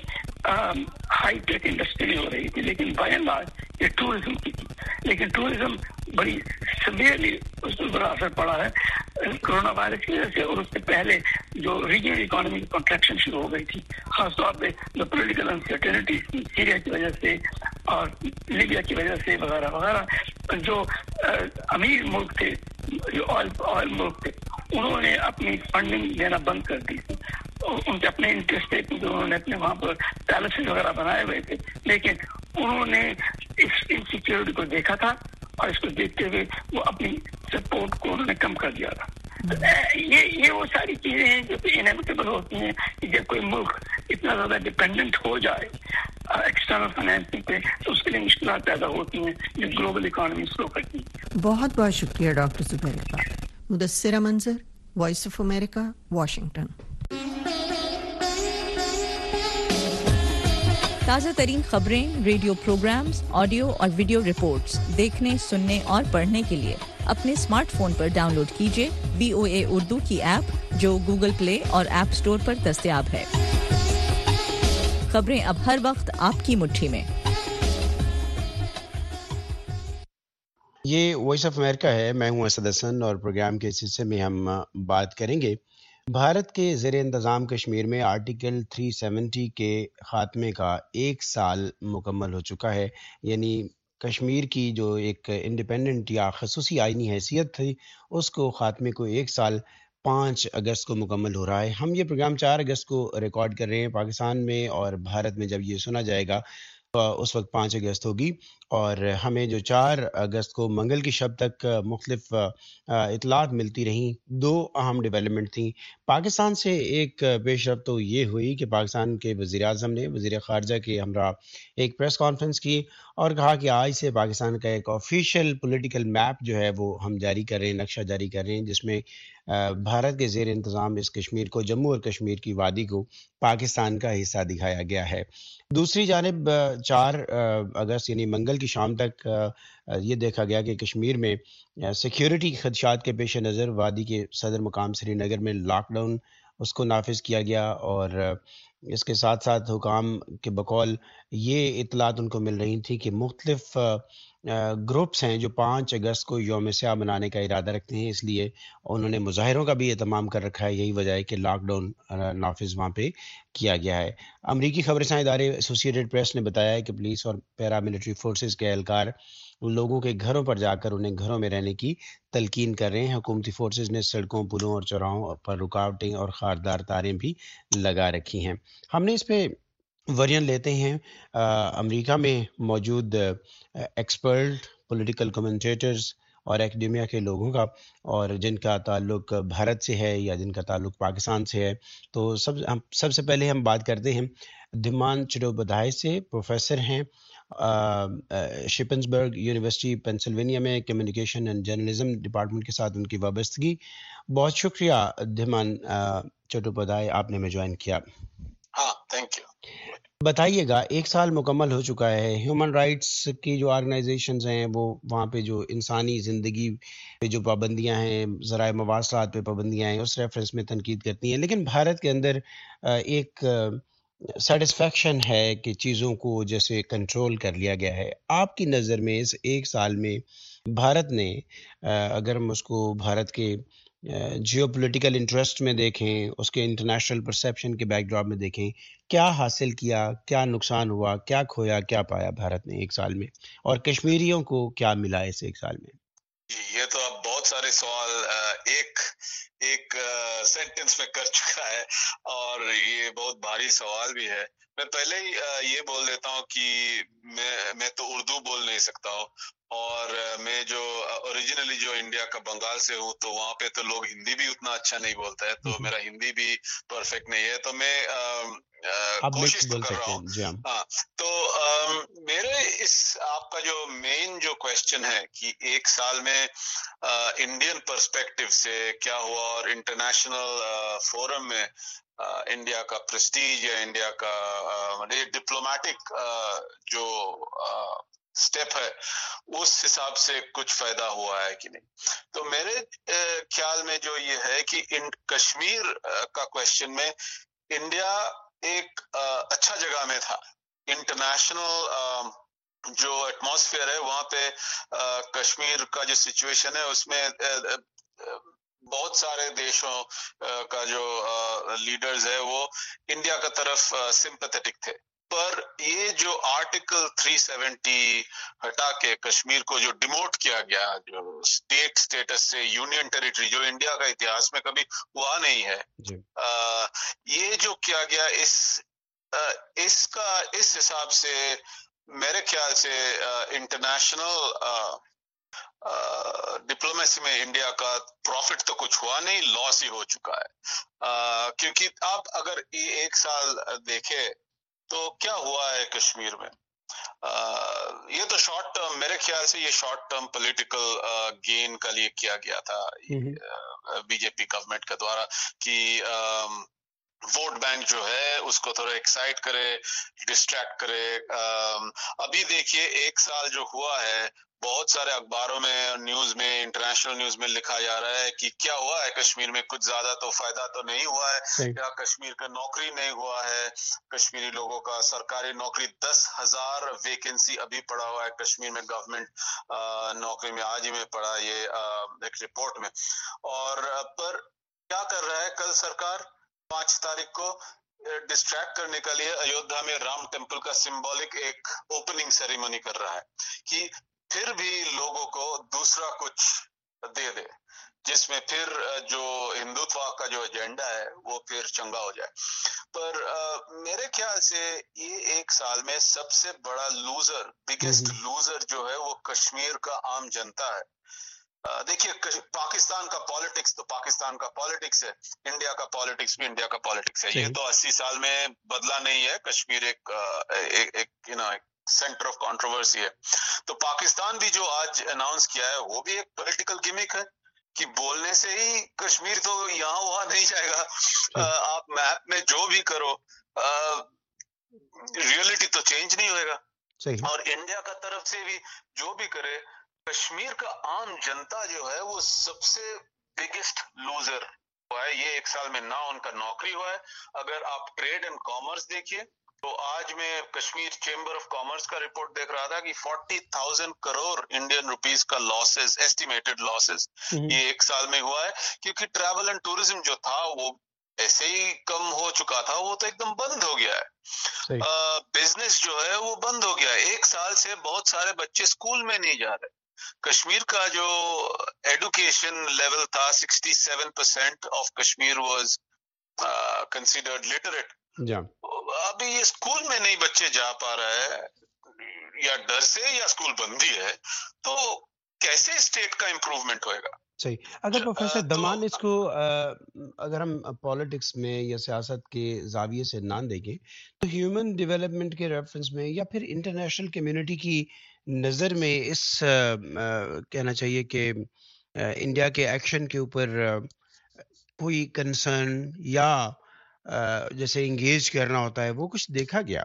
ہائی ٹیک انڈسٹری میں ہو رہی تھی, لیکن بائی اینڈ لارج یہ ٹورزم کی تھی. لیکن ٹورزم بڑی سیویئرلی اس پر بڑا اثر پڑا ہے کرونا وائرس کی وجہ سے, اور اس سے پہلے جو ریجنل اکانومی کی کنٹریکشن شروع ہو گئی تھی, خاص طور پہ جو پولیٹیکل انسرٹینٹی سیریا کی وجہ سے اور لیبیا کی وجہ سے وغیرہ وغیرہ. جو امیر ملک تھے, جو آئل آئل ملک تھے, انہوں نے اپنی فنڈنگ دینا بند کر دی تھی. ان کے اپنے انٹرسٹ تھے, کیونکہ انہوں نے اپنے وہاں پر پیلسز وغیرہ بنائے ہوئے تھے, لیکن انہوں نے اس انسیکیورٹی کو دیکھا تھا, اور اس کو دیکھتے ہوئے وہ اپنی سپورٹ کو انہوں نے کم کر دیا تھا. یہ یہ وہ ساری چیزیں ہیں جو کہ انیویٹیبل ہوتی ہیں کہ جب کوئی ملک اتنا زیادہ ڈپینڈنٹ ہو جائے ایکسٹرنل فائنینسنگ پہ, تو اس کے لیے مشکلات پیدا ہوتی ہیں جو گلوبل اکانومی سلو کرتی ہیں. بہت بہت شکریہ ڈاکٹر زبیر اقبال. مدثرہ منظر, وائس آف امریکہ, واشنگٹن. تازہ ترین خبریں، ریڈیو پروگرامز، آڈیو اور ویڈیو رپورٹس دیکھنے، سننے اور پڑھنے کے لیے اپنے اسمارٹ فون پر ڈاؤن لوڈ کیجیے بی او اے اردو کی ایپ، جو گوگل پلے اور ایپ اسٹور پر دستیاب ہے. خبریں اب ہر وقت آپ کی مٹھی میں. یہ وائس آف امریکہ ہے، میں ہوں اسد حسن، اور پروگرام کے سلسلے میں ہم بات کریں گے بھارت کے زیر انتظام کشمیر میں آرٹیکل تین سو ستر کے خاتمے کا ایک سال مکمل ہو چکا ہے. یعنی کشمیر کی جو ایک انڈیپینڈنٹ یا خصوصی آئینی حیثیت تھی، اس کو خاتمے کو ایک سال پانچ اگست کو مکمل ہو رہا ہے. ہم یہ پروگرام چار اگست کو ریکارڈ کر رہے ہیں. پاکستان میں اور بھارت میں جب یہ سنا جائے گا اس وقت پانچ اگست ہوگی، اور ہمیں جو چار اگست کو منگل کی شب تک مختلف اطلاعات ملتی رہیں۔ دو اہم ڈیولپمنٹ تھیں۔ پاکستان سے ایک پیش رفت تو یہ ہوئی کہ پاکستان کے وزیر اعظم نے وزیر خارجہ کے ہمراہ ایک پریس کانفرنس کی اور کہا کہ آج سے پاکستان کا ایک آفیشیل پولیٹیکل میپ جو ہے وہ ہم جاری کر رہے ہیں، نقشہ جاری کر رہے ہیں، جس میں بھارت کے زیر انتظام اس کشمیر کو، جموں اور کشمیر کی وادی کو پاکستان کا حصہ دکھایا گیا ہے۔ دوسری جانب چار اگست یعنی منگل کی شام تک یہ دیکھا گیا کہ کشمیر میں سیکیورٹی خدشات کے پیش نظر وادی کے صدر مقام سری نگر میں لاک ڈاؤن اس کو نافذ کیا گیا، اور اس کے ساتھ ساتھ حکام کے بقول یہ اطلاعات ان کو مل رہی تھی کہ مختلف گروپس ہیں جو پانچ اگست کو یوم سیاہ منانے کا ارادہ رکھتے ہیں، اس لیے انہوں نے مظاہروں کا بھی اہتمام کر رکھا ہے۔ یہی وجہ ہے کہ لاک ڈاؤن نافذ وہاں پہ کیا گیا ہے۔ امریکی خبر رساں ادارے ایسوسیٹڈ پریس نے بتایا ہے کہ پولیس اور پیراملٹری فورسز کے اہلکار لوگوں کے گھروں پر جا کر انہیں گھروں میں رہنے کی تلقین کر رہے ہیں۔ حکومتی فورسز نے سڑکوں، پلوں اور چوراہوں پر رکاوٹیں اور خاردار تاریں بھی لگا رکھی ہیں۔ ہم نے اس پہ ورژن لیتے ہیں امریکہ میں موجود ایکسپرٹ پولیٹیکل کمنٹیٹرز اور ایکڈیمیا کے لوگوں کا، اور جن کا تعلق بھارت سے ہے یا جن کا تعلق پاکستان سے ہے۔ تو سب سب سے پہلے ہم بات کرتے ہیں دھیمان چٹوپادھیائے سے، پروفیسر ہیں شپنسبرگ یونیورسٹی پینسلوینیا میں، کمیونیکیشن اینڈ جرنلزم ڈپارٹمنٹ کے ساتھ ان کی وابستگی۔ بہت شکریہ دھیمان چٹوپادھیائے، آپ نے ہمیں جوائن کیا۔ ہاں، تھینک یو۔ بتائیے گا، ایک سال مکمل ہو چکا ہے، ہیومن رائٹس کی جو آرگنائزیشنز ہیں وہ وہاں پہ جو انسانی زندگی پہ جو پابندیاں ہیں، ذرائع مواصلات پہ پابندیاں ہیں، اس ریفرنس میں تنقید کرتی ہیں، لیکن بھارت کے اندر ایک سیٹسفیکشن ہے کہ چیزوں کو جیسے کنٹرول کر لیا گیا ہے۔ آپ کی نظر میں اس ایک سال میں بھارت نے، اگر ہم اس کو بھارت کے جیو پولیٹیکل انٹرسٹ میں دیکھیں، اس کے انٹرنیشنل پرسیپشن کے بیک ڈراپ میں دیکھیں، کیا حاصل کیا، کیا نقصان ہوا، کیا کھویا، کیا پایا بھارت نے ایک سال میں، اور کشمیریوں کو کیا ملا اس ایک سال میں؟ یہ تو اب بہت سارے سوال ایک ایک سینٹنس میں کر چکا ہے، اور یہ بہت بھاری سوال بھی ہے۔ میں پہلے ہی یہ بول دیتا ہوں کہ میں میں تو اردو بول نہیں سکتا ہوں، اور میں جو اوریجنلی جو انڈیا کا بنگال سے ہوں، تو وہاں پہ تو لوگ ہندی بھی اتنا اچھا نہیں بولتا ہے، تو میرا ہندی بھی پرفیکٹ نہیں ہے، تو میں کوشش تو کر رہا ہوں۔ ہاں، تو میرے اس آپ کا جو مین جو کوشچن ہے کہ ایک سال میں انڈین پرسپیکٹو سے کیا ہوا، اور انٹرنیشنل فورم میں انڈیا کا پریسٹیج یا انڈیا کا ڈپلومیٹک جو اسٹیپ ہے اس حساب سے کچھ فائدہ ہوا ہے کہ نہیں۔ تو میرے خیال میں جو یہ ہے کہ ان کشمیر کا کوشچن میں انڈیا ایک اچھا جگہ میں تھا۔ انٹرنیشنل جو ایٹماسفیئر ہے وہاں پہ کشمیر کا جو سچویشن ہے اس میں بہت سارے دیشوں کا جو لیڈرز ہے وہ انڈیا کا طرف سمپیتھیٹک تھے، پر یہ جو آرٹیکل تھری سیونٹی ہٹا کے کشمیر کو جو ڈیموٹ کیا گیا، جو اسٹیٹ سٹیٹس سے یونین ٹیریٹری، جو انڈیا کا اتہاس میں کبھی ہوا نہیں ہے، جی. آ, یہ جو کیا گیا اس آ, اس کا اس حساب سے میرے خیال سے انٹرنیشنل ڈپلومیسی میں انڈیا کا پروفٹ تو کچھ ہوا نہیں، لاس ہی ہو چکا ہے۔ آ, کیونکہ آپ اگر ایک سال دیکھے تو کیا ہوا ہے کشمیر میں، آ, یہ تو شارٹ ٹرم، میرے خیال سے یہ شارٹ ٹرم پولیٹیکل گین کا لیے کیا گیا تھا بی جے پی گورنمنٹ کے دوارا کہ ووٹ بینک جو ہے اس کو تھوڑا ایکسائٹ کرے، ڈسٹریکٹ کرے۔ ابھی دیکھیے ایک سال جو ہوا ہے، بہت سارے اخباروں میں، نیوز میں، انٹرنیشنل نیوز میں لکھا جا رہا ہے کہ کیا ہوا ہے کشمیر میں، کچھ زیادہ تو فائدہ تو نہیں ہوا ہے، یا کشمیر کا نوکری نہیں ہوا ہے، کشمیری لوگوں کا سرکاری نوکری، دس ہزار ویکنسی ابھی پڑا ہوا ہے کشمیر میں گورنمنٹ نوکری میں، آج ہی میں پڑا یہ ایک رپورٹ میں۔ اور پر کیا کر رہا ہے کل سرکار، پانچ تاریخ کو ڈسٹریکٹ کرنے کے لیے ایودھیا میں رام ٹیمپل کا سمبولک ایک اوپننگ سیریمونی کر رہا ہے کہ پھر بھی لوگوں کو دوسرا کچھ دے دے۔ جس میں پھر جو ہندوتوا کا جو ایجنڈا ہے وہ پھر چنگا ہو جائے. پر میرے خیال سے یہ ایک سال میں سب سے بڑا لوزر بگیسٹ لوزر جو ہے وہ کشمیر کا عام جنتا ہے. دیکھیے پاکستان کا پالیٹکس تو پاکستان کا پالیٹکس ہے, انڈیا کا پالیٹکس بھی انڈیا کا پالیٹکس ہے. یہ تو اسی سال میں بدلا نہیں ہے. کشمیر ایک ایک you know centre of controversy ہے. تو پاکستان بھی جو آج اناؤنس کیا ہے وہ بھی ایک پولیٹیکل گیمک ہے کہ بولنے سے ہی کشمیر تو یہاں وہاں نہیں جائے گا. آپ میپ میں جو بھی کرو ریئلٹی تو چینج نہیں ہوئے گا. اور انڈیا کا طرف سے بھی جو بھی کرے, کشمیر کا عام جنتا جو ہے وہ سب سے بگیسٹ لوزر ہوا ہے. یہ ایک سال میں نہ ان کا نوکری ہوا ہے. اگر آپ ٹریڈ اینڈ کامرس دیکھیے تو آج میں کشمیر چیمبر آف کامرس کا رپورٹ دیکھ رہا تھا کہ forty thousand crore Indian rupees کا لاسز, ایسٹیمیٹڈ لاسز یہ ایک سال میں ہوا ہے. کیونکہ ٹریول اینڈ ٹورزم جو تھا وہ ایسے ہی کم ہو چکا تھا, وہ تو ایک دم بند ہو گیا ہے. بزنس جو ہے وہ بند ہو گیا ہے. ایک سال سے بہت سارے بچے اسکول میں نہیں جا رہے. کشمیر کا جو ایڈوکیشن لیول تھا sixty seven percent of Kashmir was considered literate. ابھی یہ اسکول میں نہیں بچے جا پا رہا ہے, یا ڈر سے یا اسکول بند ہی ہے. تو کیسے اسٹیٹ کا امپروومنٹ ہوئے گا؟ صحیح. اگر پروفیسر دمان اس کو اگر ہم پالیٹکس میں یا سیاست کے زاویے سے نہ دیکھیں تو ہیومن ڈیولپمنٹ کے ریفرنس میں یا پھر انٹرنیشنل کمیونٹی کی نظر میں اس کہنا چاہیے کہ انڈیا کے ایکشن کے اوپر کوئی کنسرن یا جیسے انگیج کرنا ہوتا ہے وہ کچھ دیکھا گیا؟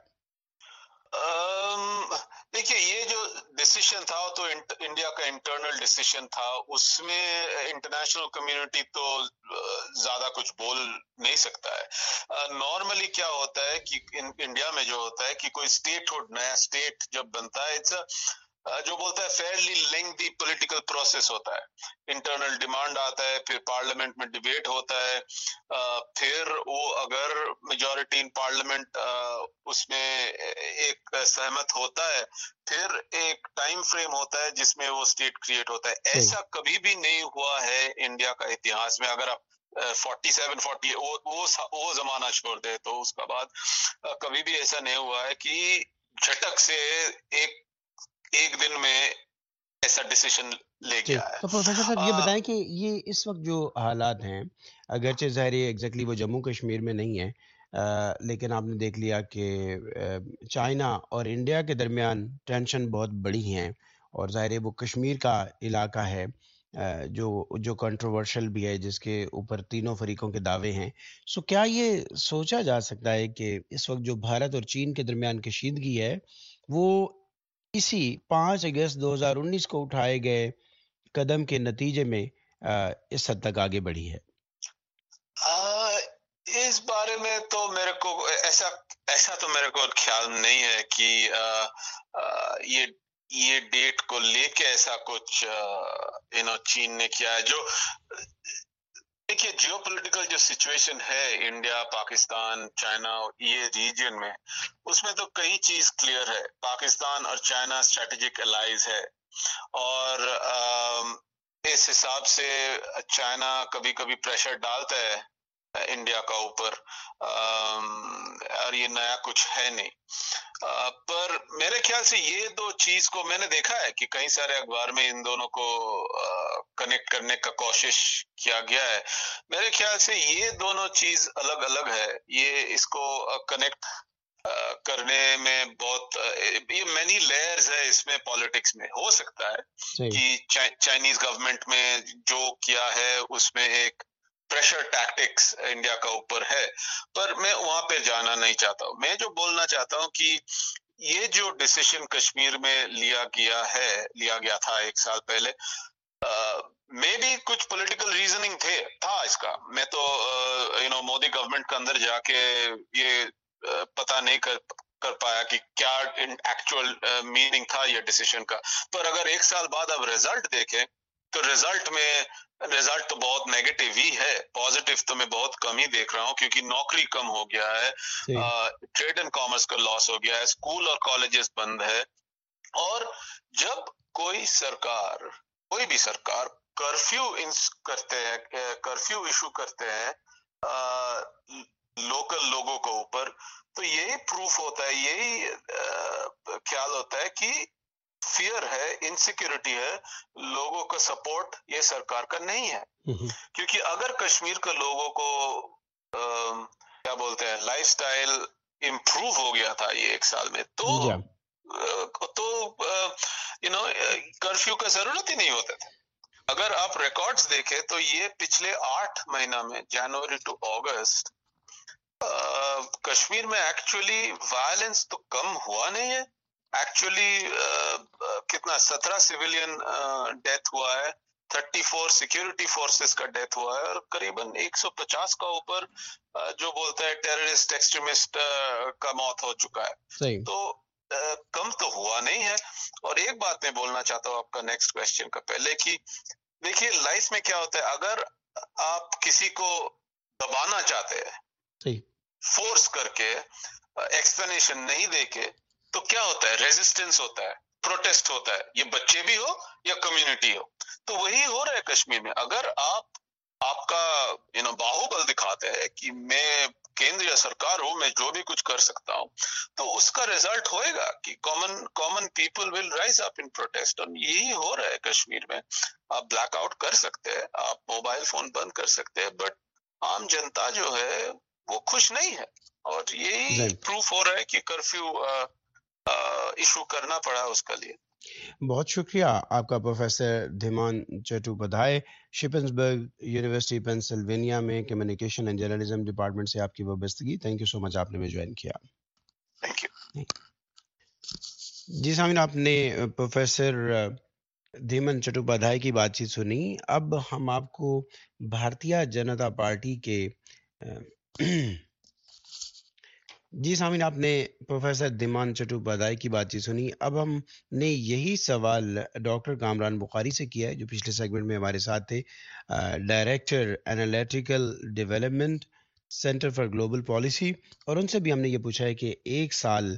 دیکھیے یہ جو ڈیسیشن تھا تو انڈیا کا انٹرنل ڈیسیشن تھا, اس میں انٹرنیشنل کمیونٹی تو زیادہ کچھ بول نہیں سکتا ہے. نارملی کیا ہوتا ہے کہ انڈیا میں جو ہوتا ہے کہ کوئی اسٹیٹ ہوڈ, نیا اسٹیٹ جب بنتا ہے اٹس جو بولتا ہے فیئرلی لینگتھی پولیٹیکل پروسیس ہوتا ہے. انٹرنل ڈیمانڈ آتا ہے, پھر پارلیمنٹ میں ڈیبیٹ ہوتا ہے, پھر وہ اگر میجورٹی ان پارلیمنٹ اس میں ایک سہمت ہوتا ہے, پھر ایک ٹائم فریم ہوتا ہے جس میں وہ اسٹیٹ کریٹ ہوتا ہے. ایسا کبھی بھی نہیں ہوا ہے انڈیا کا اتہاس میں. اگر آپ فورٹی سیون فورٹی وہ زمانہ چھوڑ دے تو اس کا بعد کبھی بھی ایسا نہیں ہوا ہے کہ جھٹک سے ایک ایک دن میں ایسا ڈیسیشن لے گیا ہے. تو پروفیسر صاحب یہ بتائیں کہ یہ اس وقت جو حالات ہیں, اگرچہ ظاہر ایگزیکٹلی وہ جموں کشمیر میں نہیں ہے, لیکن آپ نے دیکھ لیا کہ چائنا اور انڈیا کے درمیان ٹینشن بہت بڑی ہیں, اور ظاہر وہ کشمیر کا علاقہ ہے جو جو کنٹروورشل بھی ہے, جس کے اوپر تینوں فریقوں کے دعوے ہیں. سو کیا یہ سوچا جا سکتا ہے کہ اس وقت جو بھارت اور چین کے درمیان کشیدگی ہے وہ اسی پانچ اگست دو ہزار انیس کو اٹھائے گئے قدم کے نتیجے میں اس حد تک آگے بڑھی ہے؟ اس بارے میں تو میرے کو ایسا ایسا تو میرے کو خیال نہیں ہے کہ یہ یہ ڈیٹ کو لے کے ایسا کچھ یو نو چین نے کیا ہے. جو دیکھیے جیو پولیٹیکل جو سچویشن ہے انڈیا, پاکستان, چائنا, یہ ریجن میں, اس میں تو کئی چیز کلیئر ہے. پاکستان اور چائنا اسٹریٹجک الائز ہے, اور اس حساب سے چائنا کبھی کبھی پریشر ڈالتا ہے انڈیا کا اوپر, اور یہ نیا کچھ ہے نہیں. پر میرے خیال سے یہ دو چیز کو میں نے دیکھا ہے کہ کئی سارے اخبار میں ان دونوں کو کنیکٹ کرنے کا کوشش کیا گیا ہے. میرے خیال سے یہ دونوں چیز الگ الگ ہے. یہ اس کو کنیکٹ کرنے میں بہت یہ مینی لیئرز ہے اس میں. پالیٹکس میں ہو سکتا ہے کہ چائنیز گورنمنٹ میں جو کیا ہے اس میں ایک پریشر ٹیکٹکس انڈیا کا اوپر ہے, پر میں وہاں پہ جانا نہیں چاہتا ہوں. میں جو بولنا چاہتا ہوں کہ یہ جو ڈیسیشن کشمیر میں لیا گیا ہے لیا گیا تھا ایک سال پہلے, میں بھی کچھ پولیٹیکل ریزننگ تھے تھا اس کا. میں تو یو نو مودی گورنمنٹ کے اندر جا کے یہ پتہ نہیں کر کر پایا کہ کیا ایکچوئل میننگ تھا یہ ڈیسیشن کا. پر اگر ایک سال بعد اب ریزلٹ دیکھیں تو ریزلٹ میں ریزلٹ تو بہت نیگیٹو ہی ہے. پازیٹیو تو میں بہت کم ہی دیکھ رہا ہوں, کیونکہ نوکری کم ہو گیا ہے, ٹریڈ اینڈ کامرس کا لاس ہو گیا ہے, اسکول اور کالجز بند ہے. اور جب کوئی سرکار کوئی بھی سرکار کرفیو کرتے ہیں, کرفیو ایشو کرتے ہیں لوکل لوگوں کے اوپر, تو یہی پروف ہوتا ہے, یہی خیال ہوتا ہے کہ فیئر ہے, انسیکیورٹی ہے, لوگوں کا سپورٹ یہ سرکار کا نہیں ہے. کیونکہ اگر کشمیر کے لوگوں کو کیا بولتے ہیں لائف سٹائل امپروو ہو گیا تھا یہ ایک سال میں, تو تو یو نو کرفیو کا ضرورت ہی نہیں ہوتا تھا. اگر آپ ریکارڈز دیکھیں تو یہ پچھلے آٹھ مہینہ میں جنوری ٹو اگست کشمیر میں ایکچولی وائلنس تو کم ہوا نہیں ہے. ایکچولی کتنا سترہ سویلین ڈیتھ ہوا ہے, تھرٹی فور سیکورٹی فورسز کا ڈیتھ ہوا ہے, اور قریباً ایک سو پچاس کا اوپر جو بولتا ہے ٹیررسٹ ایکسٹریمسٹ کا موت ہو چکا ہے. تو کم تو ہوا نہیں ہے. اور ایک بات میں بولنا چاہتا ہوں آپ کا نیکسٹ کوشچن کا پہلے, کہ دیکھیے لائف میں کیا ہوتا ہے, اگر آپ کسی کو دبانا چاہتے ہیں فورس کر کے, ایکسپلینیشن نہیں دے کے, تو کیا ہوتا ہے, ریزسٹنس ہوتا ہے, پروٹیسٹ ہوتا ہے, یہ بچے بھی ہو یا کمیونٹی ہو. تو وہی ہو رہا ہے کشمیر میں. اگر آپ آپ کا یو نو باہوبل دکھاتے ہیں کہ میں کیندری سرکار ہوں, میں جو بھی کچھ کر سکتا ہوں, تو اس کا ریزلٹ ہوئے گا کہ common common people will rise up in protest. اور یہی ہو رہا ہے کشمیر میں. آپ بلیک آؤٹ کر سکتے ہیں, آپ موبائل فون بند کر سکتے ہیں, بٹ عام جنتا جو ہے وہ خوش نہیں ہے. اور یہی پروف ہو رہا ہے کہ کرفیو ایشو کرنا پڑا اس کے لیے. بہت شکریہ آپ کا professor Dhiman Chattopadhyay, Shippensburg university Pennsylvania میں کمیونیکیشن اینڈ جرنلزم ڈپارٹمنٹ سے آپ کی وابستگی. تھینک یو سو مچ, آپ نے مجھے جوائن کیا. Thank you. جی سامعین, آپ نے پروفیسر دھیمان چٹوپادھائے کی بات چیت سنی. اب ہم آپ کو بھارتیہ جنتا پارٹی کے جی سامعین, آپ نے پروفیسر دھیمان چٹوپادھائے کی بات چیت سنی. اب ہم نے یہی سوال ڈاکٹر کامران بخاری سے کیا ہے, جو پچھلے سیگمنٹ میں ہمارے ساتھ تھے, director analytical development centre for global policy. اور ان سے بھی ہم نے یہ پوچھا ہے کہ ایک سال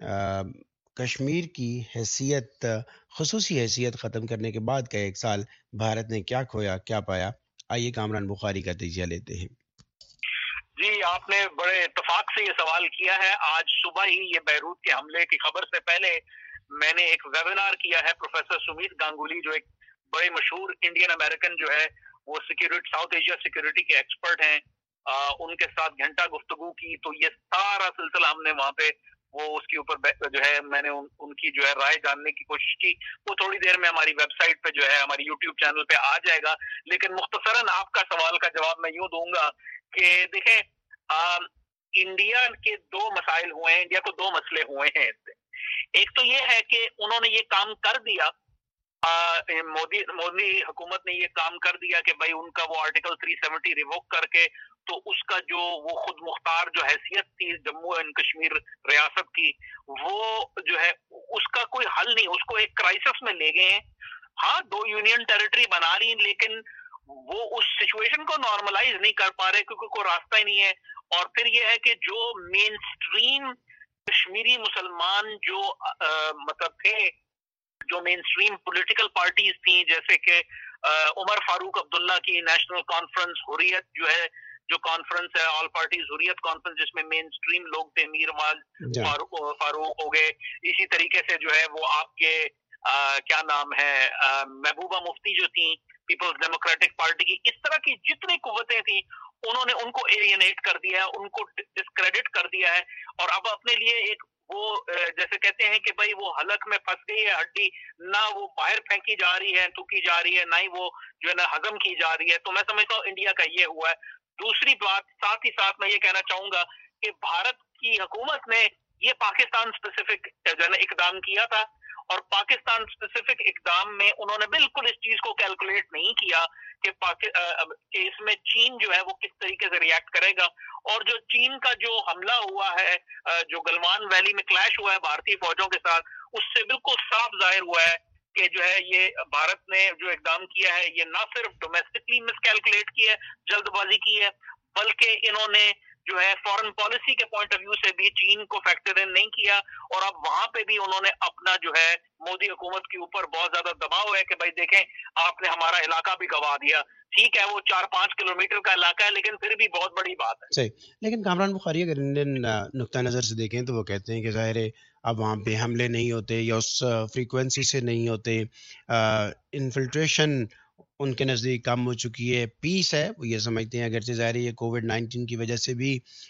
کشمیر کی حیثیت, خصوصی حیثیت ختم کرنے کے بعد کا ایک سال بھارت نے کیا کھویا, کیا پایا. آئیے کامران بخاری کا تجزیہ لیتے ہیں. جی, آپ نے بڑے اتفاق سے یہ سوال کیا ہے. آج صبح ہی یہ بیروت کے حملے کی خبر سے پہلے میں نے ایک ویبینار کیا ہے. پروفیسر سمیت گانگولی جو ایک بڑے مشہور انڈین امریکن جو ہے, وہ سیکورٹی ساؤتھ ایشیا سیکورٹی کے ایکسپرٹ ہیں, آ, ان کے ساتھ گھنٹہ گفتگو کی. تو یہ سارا سلسلہ ہم نے وہاں پہ وہ اس کے اوپر جو ہے میں نے ان, ان کی جو ہے رائے جاننے کی کوشش کی. وہ تھوڑی دیر میں ہماری ویب سائٹ پہ جو ہے, ہماری یوٹیوب چینل پہ آ جائے گا. لیکن مختصراً آپ کا سوال کا جواب میں یوں دوں گا کہ دیکھیں, آ, انڈیا کے دو مسائل ہوئے ہیں, انڈیا کو دو مسئلے ہوئے ہیں اس سے. ایک تو یہ ہے کہ انہوں نے یہ کام کر دیا, مودی مودی حکومت نے یہ کام کر دیا کہ بھائی ان کا وہ آرٹیکل تین سو ستر ریووک کر کے, تو اس کا جو وہ خود مختار جو حیثیت تھی جموں اینڈ کشمیر ریاست کی, وہ جو ہے اس کا کوئی حل نہیں, اس کو ایک کرائسس میں لے گئے ہیں. ہاں, دو یونین ٹیریٹری بنا رہی, لیکن وہ اس سچویشن کو نارملائز نہیں کر پا رہے کیونکہ کوئی راستہ ہی نہیں ہے. اور پھر یہ ہے کہ جو مین سٹریم کشمیری مسلمان جو آ, مطلب تھے, جو مین سٹریم پولیٹیکل پارٹیز تھیں, جیسے کہ عمر فاروق عبداللہ کی نیشنل کانفرنس, حریت جو ہے جو کانفرنس ہے, آل پارٹیز حریت کانفرنس, جس میں مین سٹریم لوگ تھے, میر واز فاروق فاروق ہو گئے. اسی طریقے سے جو ہے وہ آپ کے آ, کیا نام ہے, آ, محبوبہ مفتی جو تھیں پیپلز ڈیموکریٹک پارٹی کی, اس طرح کی جتنی قوتیں تھیں انہوں نے ان کو ایلینیٹ کر دیا ہے, ان کو ڈسکریڈٹ کر دیا ہے. اور اب اپنے لیے ایک وہ جیسے کہتے ہیں کہ بھائی وہ حلق میں پھنس گئی ہے ہڈی, نہ وہ باہر پھینکی جا رہی ہے, تھوکی جا رہی ہے, نہ ہی وہ جو ہے نا ہضم کی جا رہی ہے. تو میں سمجھتا ہوں انڈیا کا یہ ہوا ہے. دوسری بات ساتھ ہی ساتھ میں یہ کہنا چاہوں گا کہ بھارت کی حکومت نے یہ پاکستان اسپیسیفک جو ہے نا اقدام کیا تھا, اور پاکستان اسپیسیفک اقدام میں انہوں نے بالکل اس چیز کو کیلکولیٹ نہیں کیا کہ, کہ اس میں چین جو ہے وہ کس طریقے سے ریئیکٹ کرے گا. اور جو چین کا جو حملہ ہوا ہے, جو گلوان ویلی میں کلیش ہوا ہے بھارتی فوجوں کے ساتھ, اس سے بالکل صاف ظاہر ہوا ہے کہ جو ہے یہ بھارت نے جو اقدام کیا ہے یہ نہ صرف ڈومیسٹکلی مس کیلکولیٹ کی ہے, جلد بازی کی ہے, بلکہ انہوں نے جو ہے فورن پالیسی کے پوائنٹ آف ویو سے بھی چین کو فیکٹر ان نہیں کیا، اور اب وہاں پہ بھی انہوں نے اپنا جو ہے مودی حکومت کے اوپر بہت زیادہ دباؤ ہے کہ بھائی دیکھیں آپ نے ہمارا علاقہ بھی گوا دیا. ٹھیک ہے وہ چار پانچ کلومیٹر کا علاقہ ہے لیکن پھر بھی بہت بڑی بات ہے. صحیح. لیکن کامران بخاری اگر انڈین نقطہ نظر سے دیکھیں تو وہ کہتے ہیں کہ ظاہر ہے اب وہاں پہ حملے نہیں ہوتے یا اس فریکوینسی سے نہیں ہوتے، انفلٹریشن ان کے نزدیک کم ہو چکی ہے، پیس ہے، وہ یہ سمجھتے ہیں اگرچہ ظاہر ہے یہ کووڈ نائنٹین کی وجہ سے بھی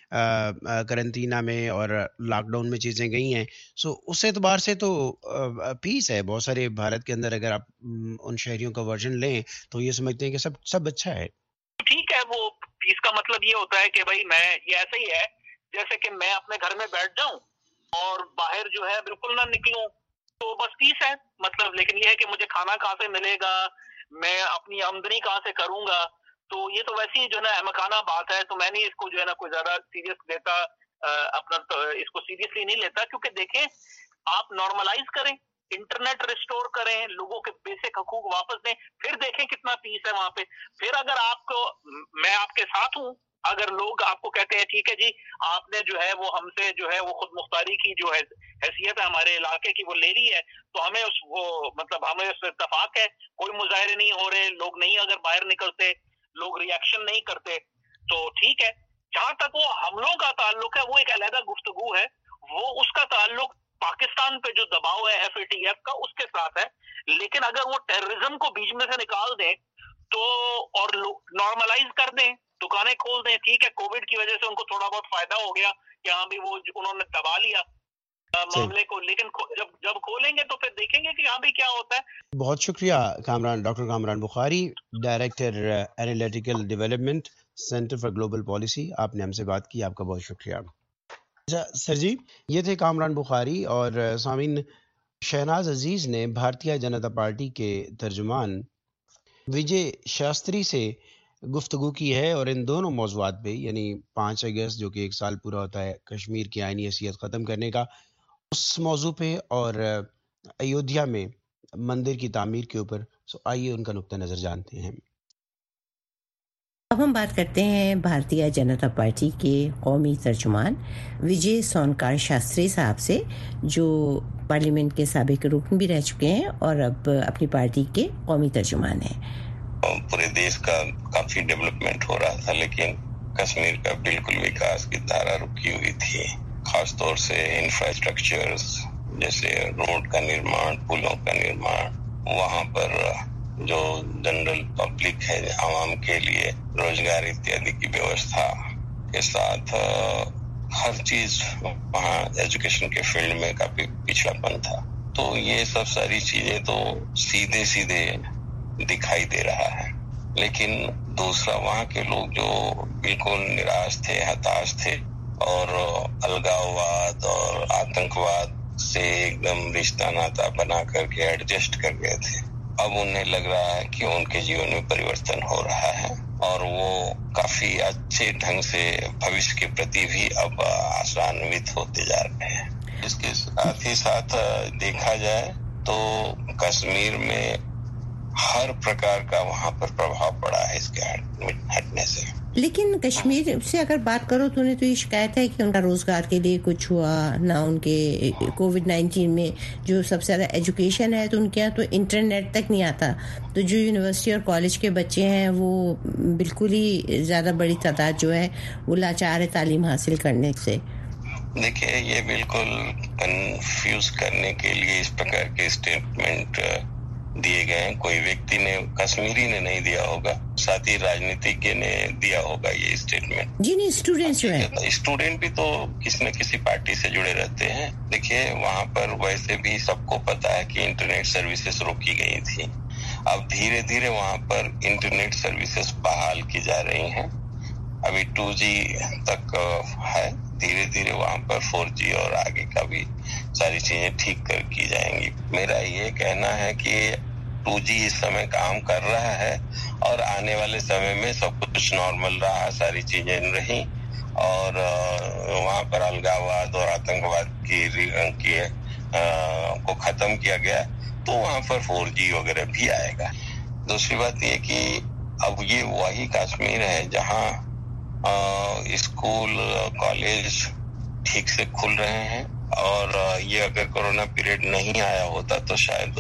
کرنٹینہ میں اور لاک ڈاؤن میں چیزیں گئی ہیں، سو اس اعتبار سے تو پیس ہے. بہت سارے بھارت کے اندر اگر آپ ان شہریوں کا ورژن لیں تو یہ سمجھتے ہیں کہ سب سب اچھا ہے. ٹھیک ہے وہ پیس کا مطلب یہ ہوتا ہے کہ بھائی میں یہ ایسا ہی ہے جیسے کہ میں اپنے گھر میں بیٹھ جاؤں اور باہر جو ہے بالکل نہ نکلوں تو بس پیس ہے مطلب. لیکن یہ ہے کہ مجھے کھانا کہاں سے ملے گا، میں اپنی آمدنی کہاں سے کروں گا، تو یہ تو ویسی ہی جو ہے نا احمقانہ بات ہے. تو میں نہیں اس کو جو ہے نا کوئی زیادہ سیریس لیتا، اپنا اس کو سیریسلی نہیں لیتا، کیونکہ دیکھیں آپ نارملائز کریں، انٹرنیٹ ریسٹور کریں، لوگوں کے بیسک حقوق واپس دیں، پھر دیکھیں کتنا پیس ہے وہاں پہ. پھر اگر آپ کو میں آپ کے ساتھ ہوں، اگر لوگ آپ کو کہتے ہیں ٹھیک ہے جی آپ نے جو ہے وہ ہم سے جو ہے وہ خود مختاری کی جو ہے حیثیت ہے ہمارے علاقے کی وہ لے لی ہے، تو ہمیں اس وہ مطلب ہمیں اس اتفاق ہے، کوئی مظاہرے نہیں ہو رہے، لوگ نہیں اگر باہر نکلتے، لوگ ریئیکشن نہیں کرتے، تو ٹھیک ہے. جہاں تک وہ حملوں کا تعلق ہے وہ ایک علیحدہ گفتگو ہے، وہ اس کا تعلق پاکستان پہ جو دباؤ ہے ایف اے ٹی ایف کا اس کے ساتھ ہے. لیکن اگر وہ ٹیررزم کو بیچ میں سے نکال دیں تو اور نارملائز کر دیں، دکانیں کھول دیں، ٹھیک ہے کووڈ کی وجہ سے ان کو تھوڑا بہت فائدہ ہو گیا کہ ہاں بھی وہ انہوں نے دبا لیا معاملے کو، لیکن جب جب کھولیں گے تو پھر دیکھیں گے کہ ہاں بھی کیا ہوتا ہے. بہت شکریہ Kamran, doctor Kamran Bukhari, director analytical development centre for global policy, آپ نے ہم سے بات کی، آپ کا بہت شکریہ. اچھا سر جی، یہ تھے کامران بخاری. اور سامعین، شہناز عزیز نے بھارتیہ جنتا پارٹی کے ترجمان وجے شاستری سے گفتگو کی ہے، اور ان دونوں موضوعات پہ یعنی پانچ اگست جو کہ ایک سال پورا ہوتا ہے کشمیر کی آئینی حیثیت ختم کرنے کا، اس موضوع پہ اور ایودھیا میں مندر کی تعمیر کے اوپر. سو آئیے ان کا نقطہ نظر جانتے ہیں. اب ہم بات کرتے ہیں بھارتیہ جنتا پارٹی کے قومی ترجمان وجے سونکار شاستری صاحب سے، جو پارلیمنٹ کے سابق رکن بھی رہ چکے ہیں اور اب اپنی پارٹی کے قومی ترجمان ہیں. پورے دیش کا کافی ڈیولپمنٹ ہو رہا تھا لیکن کشمیر کا بالکل وکاس کی دھارا رکی ہوئی تھی، خاص طور سے انفراسٹرکچر جیسے روڈ کا نرمان، پلوں کا نرمان، وہاں پر جو جنرل پبلک ہے عوام کے لیے روزگار اتیادی کی ویوستھا کے ساتھ ہر چیز وہاں ایجوکیشن کے فیلڈ میں کافی پچھڑا پن تھا. تو یہ سب ساری چیزیں تو سیدھے سیدھے دکھائی دے رہا ہے. لیکن دوسرا وہاں کے لوگ جو بالکل نراش تھے، ہتاش تھے اور الگاوواد اور آتنکواد سے ایک دم رشتہ ناتا بنا کر کے ایڈجسٹ کر گئے تھے، اب انہیں لگ رہا ہے کہ ان کے جیون میں پریورتن ہو رہا ہے اور وہ کافی اچھے ڈھنگ سے بھوشیہ کے پرتی بھی اب آشانوت ہوتے جا رہے ہیں. اس کے ساتھ ہی ساتھ دیکھا جائے تو کشمیر میں ہر پرکار کا وہاں پر پربھاؤ پڑا ہے اس کے ہٹنے سے. لیکن کشمیر سے اگر بات کرو تو انہیں تو یہ شکایت ہے کہ ان کا روزگار کے لیے کچھ ہوا نہ، ان کے کووڈ نائنٹین میں جو سب سے زیادہ ایجوکیشن ہے تو ان کے یہاں تو انٹرنیٹ تک نہیں آتا، تو جو یونیورسٹی اور کالج کے بچے ہیں وہ بالکل ہی زیادہ بڑی تعداد جو ہے وہ لاچار ہے تعلیم حاصل کرنے سے. دیکھیے یہ بالکل کنفیوز کرنے کے لیے اس پرکار کے اسٹیٹمنٹ دیے گئے ہیں. کوئی ویکتی نے، کشمیری نے نہیں دیا ہوگا، ساتھ ہی راجنیتज्ञ نے دیا ہوگا یہ اسٹیٹمنٹ. جی نہیں، اسٹوڈنٹ جو ہیں، اسٹوڈنٹ بھی تو کسی نہ کسی پارٹی سے جڑے رہتے ہیں. دیکھیے وہاں پر ویسے بھی سب کو پتا ہے کہ انٹرنیٹ سروسز روکی گئی تھی، اب دھیرے دھیرے وہاں پر انٹرنیٹ سروسز بحال کی جا رہی ہیں. ابھی ٹو جی تک ہے، دھیرے دھیرے وہاں پر فور جی اور آگے کا بھی ساری چیزیں ٹھیک کر کی جائیں گی. میرا یہ کہنا ہے کہ ٹو جی اس سمے کام کر رہا ہے اور آنے والے سمے میں سب کچھ نارمل رہا، ساری چیزیں رہیں اور وہاں پر الگاواد اور آتنکواد کی کو ختم کیا گیا تو وہاں پر فور جی وغیرہ بھی آئے گا. دوسری بات یہ کہ اب یہ وہی کشمیر ہے جہاں स्कूल कॉलेज ठीक से खुल रहे हैं, और ये अगर कोरोना पीरियड नहीं आया होता तो शायद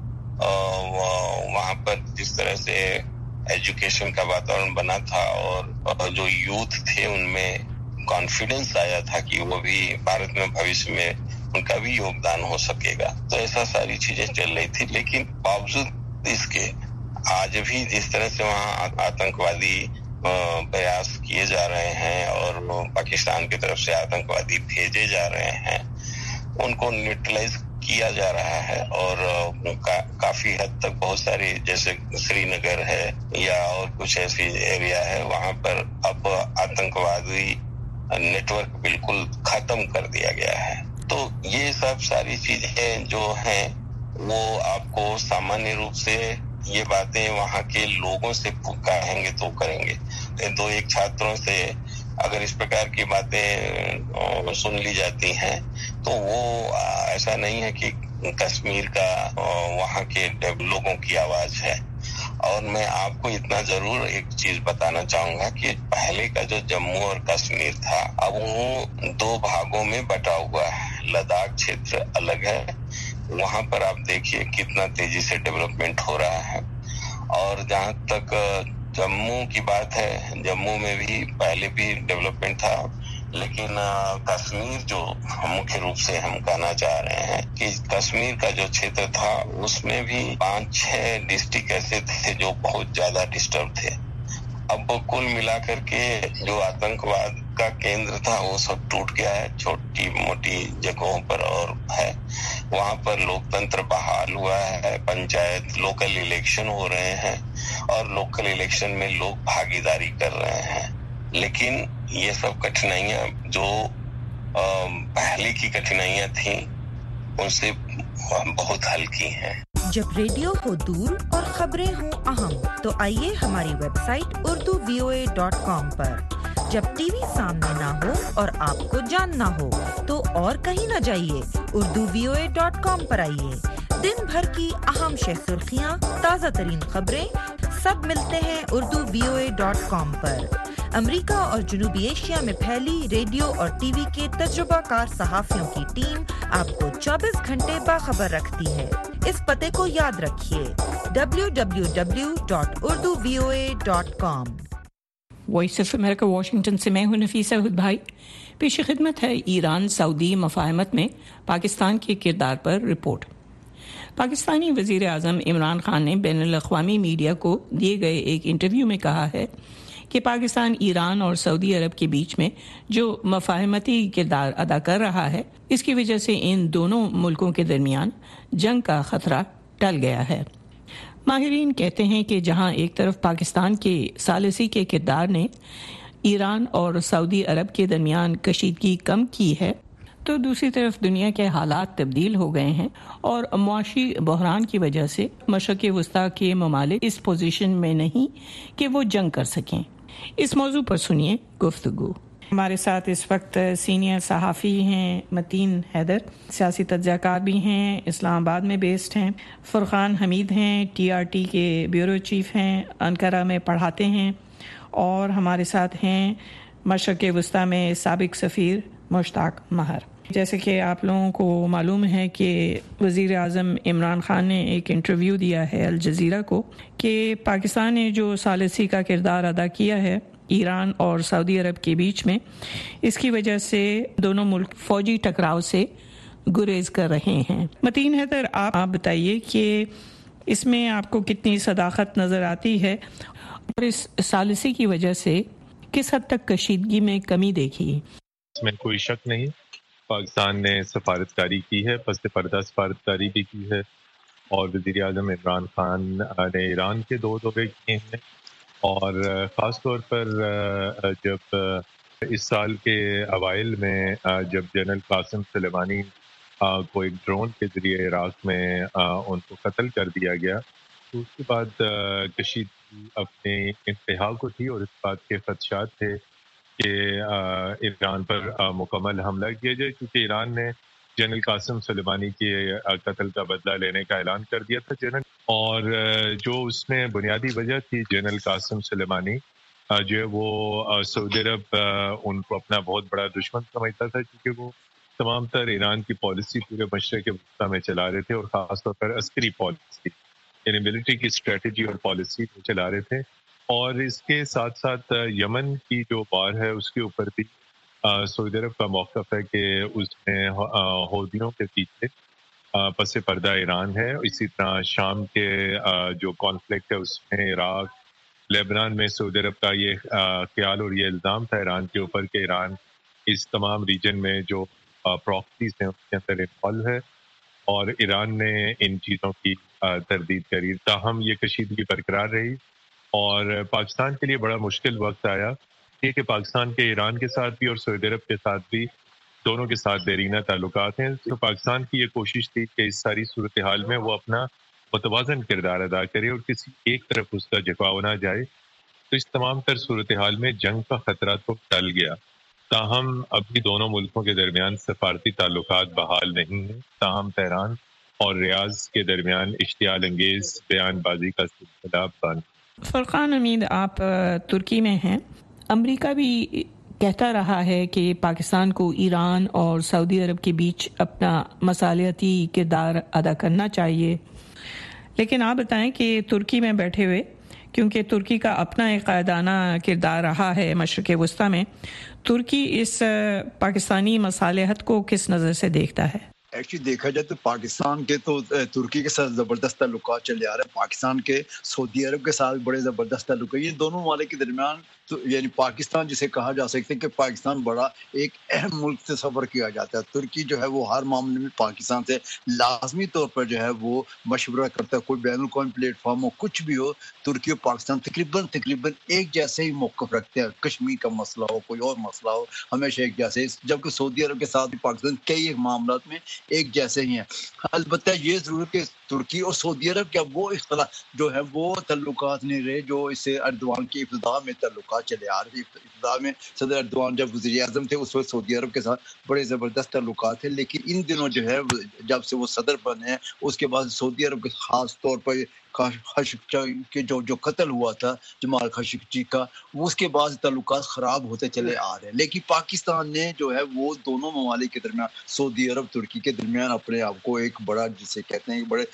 वहाँ पर जिस तरह से एजुकेशन का वातावरण बना था और जो यूथ थे उनमें कॉन्फिडेंस आया था कि वो भी भारत में भविष्य में उनका भी योगदान हो सकेगा, तो ऐसा सारी चीजें चल रही थी। लेकिन बावजूद इसके आज भी जिस तरह से वहाँ आतंकवादी प्रयास किए जा रहे हैं और पाकिस्तान की तरफ से आतंकवादी भेजे जा रहे हैं, उनको न्यूट्रलाइज किया जा रहा है। और का, काफी हद तक बहुत सारे जैसे श्रीनगर है या और कुछ ऐसी एरिया है, वहां पर अब आतंकवादी नेटवर्क बिल्कुल खत्म कर दिया गया है। तो ये सब सारी चीजें जो हैं वो आपको सामान्य रूप से ये बातें वहाँ के लोगों से कहेंगे तो करेंगे। दो एक छात्रों से अगर इस प्रकार की बातें सुन ली जाती हैं तो वो ऐसा नहीं है कि कश्मीर का वहाँ के लोगों की आवाज है। और मैं आपको इतना जरूर एक चीज बताना चाहूंगा कि पहले का जो जम्मू और कश्मीर था अब वो दो भागों में बटा हुआ है। लद्दाख क्षेत्र अलग है, वहां पर आप देखिए कितना तेजी से डेवलपमेंट हो रहा है। और जहां तक जम्मू की बात है, जम्मू में भी पहले भी डेवलपमेंट था, लेकिन कश्मीर जो मुख्य रूप से हम कहना चाह रहे हैं कि कश्मीर का जो क्षेत्र था उसमें भी पांच छह डिस्ट्रिक्ट ऐसे थे जो बहुत ज्यादा डिस्टर्ब थे। अब कुल मिलाकर के जो आतंकवाद का केंद्र था वो सब टूट गया है, छोटी मोटी जगहों पर और है। वहां पर लोकतंत्र बहाल हुआ है, पंचायत लोकल इलेक्शन हो रहे हैं और लोकल इलेक्शन में लोग भागीदारी कर रहे हैं। लेकिन ये सब कठिनाइयां जो पहले की कठिनाइयां थी उनसे बहुत हल्की हैं। जब रेडियो हो दूर और खबरें हो अहम, तो आइए हमारी website Urdu V O A dot com पर। जब टीवी सामने ना हो और आपको जानना हो तो और कहीं न जाइए, Urdu V O A dot com पर आइए। दिन भर की अहम सुर्खियां, ताज़ा तरीन खबरें सब मिलते हैं Urdu V O A dot com पर। अमेरिका और जनूबी एशिया में फैली रेडियो और टीवी के तजुर्बाकार सहाफियों की टीम आपको चौबीस घंटे बाखबर रखती है। इस पते को याद रखिए, W W W dot Urdu V O A dot com. Voice of America Washington से मैं हूं नफीसा हुद भाई। पेश खिदमत है ईरान सऊदी मफाहमत में पाकिस्तान के किरदार पर रिपोर्ट। पाकिस्तानी वजीर आज़म इमरान खान ने बैनुल अक़वामी मीडिया को दिए गए एक इंटरव्यू में कहा है कि पाकिस्तान ईरान और सऊदी अरब के बीच में जो मफाहमती किरदार अदा कर रहा है, इसकी वजह से इन दोनों मुल्कों के दरमियान जंग का खतरा टल गया है। माहिरीन कहते हैं कि जहां एक तरफ पाकिस्तान के सालिसी के किरदार ने ईरान और सऊदी अरब के दरमियान कशीदगी कम की है, तो दूसरी तरफ दुनिया के हालात तब्दील हो गए हैं और मुआशी बहरान की वजह से मशरक़ वस्ता के ममालिक इस पोजीशन में नहीं कि वो जंग कर सकें। इस मौजू पर सुनिए गुफ्तगू। हमारे साथ इस वक्त सीनियर सहाफ़ी हैं मतीन हैदर, सियासी तज्ज़ियाकार भी हैं, इस्लामाबाद में बेस्ड हैं। फुरकान हमीद हैं, टी आर टी के ब्यूरो चीफ हैं, अंकारा में पढ़ाते हैं। और हमारे साथ हैं मशरक़ वस्ता में साबिक सफ़ीर मुश्ताक महर। जैसे कि आप लोगों को मालूम है कि वज़ीर आज़म इमरान खान ने एक इंटरव्यू दिया है अल जज़ीरा को कि पाकिस्तान ने जो सालिसी का किरदार अदा किया है ईरान और सऊदी अरब के बीच में, इसकी वजह से दोनों मुल्क फ़ौजी टकराव से गुरेज कर रहे हैं। मतीन हैदर, आप, आप बताइए कि इसमें आपको कितनी सदाकत नज़र आती है और इस सालिसी की वजह से किस हद तक कशीदगी में कमी देखी? इसमें कोई शक नहीं, पाकिस्तान ने सफारतकारी की है, पस पर्दा सफारतकारी भी की है और वज़ीर आज़म इमरान खान ने ईरान के दो दौरे किए हैं। और ख़ास तौर पर जब इस साल के अवाइल में जब जनरल कासिम सुलेमानी को एक ड्रोन के ज़रिए इराक़ में उनको कत्ल कर दिया गया, तो उसके बाद कशीदगी अपने इंतहा को थी और इस बात के ख़दशात थे कि ईरान पर मुकम्मल हमला किया जाए, क्योंकि ईरान ने जनरल कासिम सुलेमानी के कत्ल का बदला लेने का ऐलान कर दिया था जनरल। और जो उसमें बुनियादी वजह थी जनरल कासिम सुलेमानी جو ہے وہ سعودی عرب ان کو اپنا بہت بڑا دشمن سمجھتا تھا، کیونکہ وہ تمام تر ایران کی پالیسی پورے مشرق وسطیٰ میں چلا رہے تھے، اور خاص طور پر عسکری پالیسی یعنی ملٹری کی اسٹریٹجی اور پالیسی کو چلا رہے تھے. اور اس کے ساتھ ساتھ یمن کی جو وار ہے اس کے اوپر بھی سعودی عرب کا موقف ہے کہ اس میں حوثیوں کے پیچھے پس پردہ ایران ہے. اسی طرح شام کے جو کانفلکٹ ہے اس میں عراق، لیبنان میں سعودی عرب کا یہ خیال اور یہ الزام تھا ایران کے اوپر کہ ایران اس تمام ریجن میں جو پراکسیز ہیں اس کے اندر انوالو ہے، اور ایران نے ان چیزوں کی تردید کری. تاہم یہ کشیدگی برقرار رہی اور پاکستان کے لیے بڑا مشکل وقت آیا، یہ کہ پاکستان کے ایران کے ساتھ بھی اور سعودی عرب کے ساتھ بھی دونوں کے ساتھ دیرینہ تعلقات ہیں. تو پاکستان کی یہ کوشش تھی کہ اس ساری صورتحال میں وہ اپنا متوازن کردار ادا کرے اور کسی ایک طرف اس کا جھکاؤ نہ جائے. تو اس تمام تر صورتحال میں جنگ کا خطرہ تو ٹل گیا، تاہم ابھی دونوں ملکوں کے درمیان سفارتی تعلقات بحال نہیں ہیں. تاہم تہران اور ریاض کے درمیان اشتعال انگیز بیان بازی کا سلسلہ بند. فرقان حمید، آپ ترکی میں ہیں. امریکہ بھی کہتا رہا ہے کہ پاکستان کو ایران اور سعودی عرب کے بیچ اپنا مصالحتی کردار ادا کرنا چاہیے، لیکن آپ بتائیں کہ ترکی میں بیٹھے ہوئے، کیونکہ ترکی کا اپنا ایک قائدانہ کردار رہا ہے مشرق وسطیٰ میں، ترکی اس پاکستانی مصالحت کو کس نظر سے دیکھتا ہے؟ ایکچولی دیکھا جائے تو پاکستان کے تو ترکی کے ساتھ زبردست تعلقات چلے آ رہے ہیں، پاکستان کے سعودی عرب کے ساتھ بڑے زبردست تعلق ہیں. یہ دونوں ممالک کے درمیان تو یعنی پاکستان جسے کہا جا سکتا ہے کہ پاکستان بڑا ایک اہم ملک تصور کیا جاتا ہے. ترکی جو ہے وہ ہر معاملے میں پاکستان سے لازمی طور پر جو ہے وہ مشورہ کرتا ہے. کوئی بین الاقوامی پلیٹ فارم ہو، کچھ بھی ہو، ترکی اور پاکستان تقریباً تقریباً ایک جیسے ہی موقف رکھتے ہیں. کشمیر کا مسئلہ ہو، کوئی اور مسئلہ ہو، ہمیشہ ایک جیسے، جبکہ سعودی عرب کے ساتھ پاکستان کئی ایک معاملات میں ایک جیسے ہی ہیں. البتہ یہ ضرور کہ ترکی اور سعودی عرب کا وہ اختلاف جو ہے وہ تعلقات نہیں رہے جو اس سے اردوان کی ابتدا میں تعلقات چلے آ رہے. ابتدا میں صدر اردوان جب وزیر اعظم تھے اس وقت سعودی عرب کے ساتھ بڑے زبردست تعلقات تھے، لیکن ان دنوں جو ہے جب سے وہ صدر بنے ہیں اس کے بعد سعودی عرب کے خاص طور پر خاشقجی کے جو جو قتل ہوا تھا جمال خاشقجی کا، اس کے بعد تعلقات خراب ہوتے چلے آ رہے ہیں. لیکن پاکستان نے جو ہے وہ دونوں ممالک کے درمیان، سعودی عرب ترکی کے درمیان اپنے آپ کو ایک بڑا جسے کہتے ہیں بڑے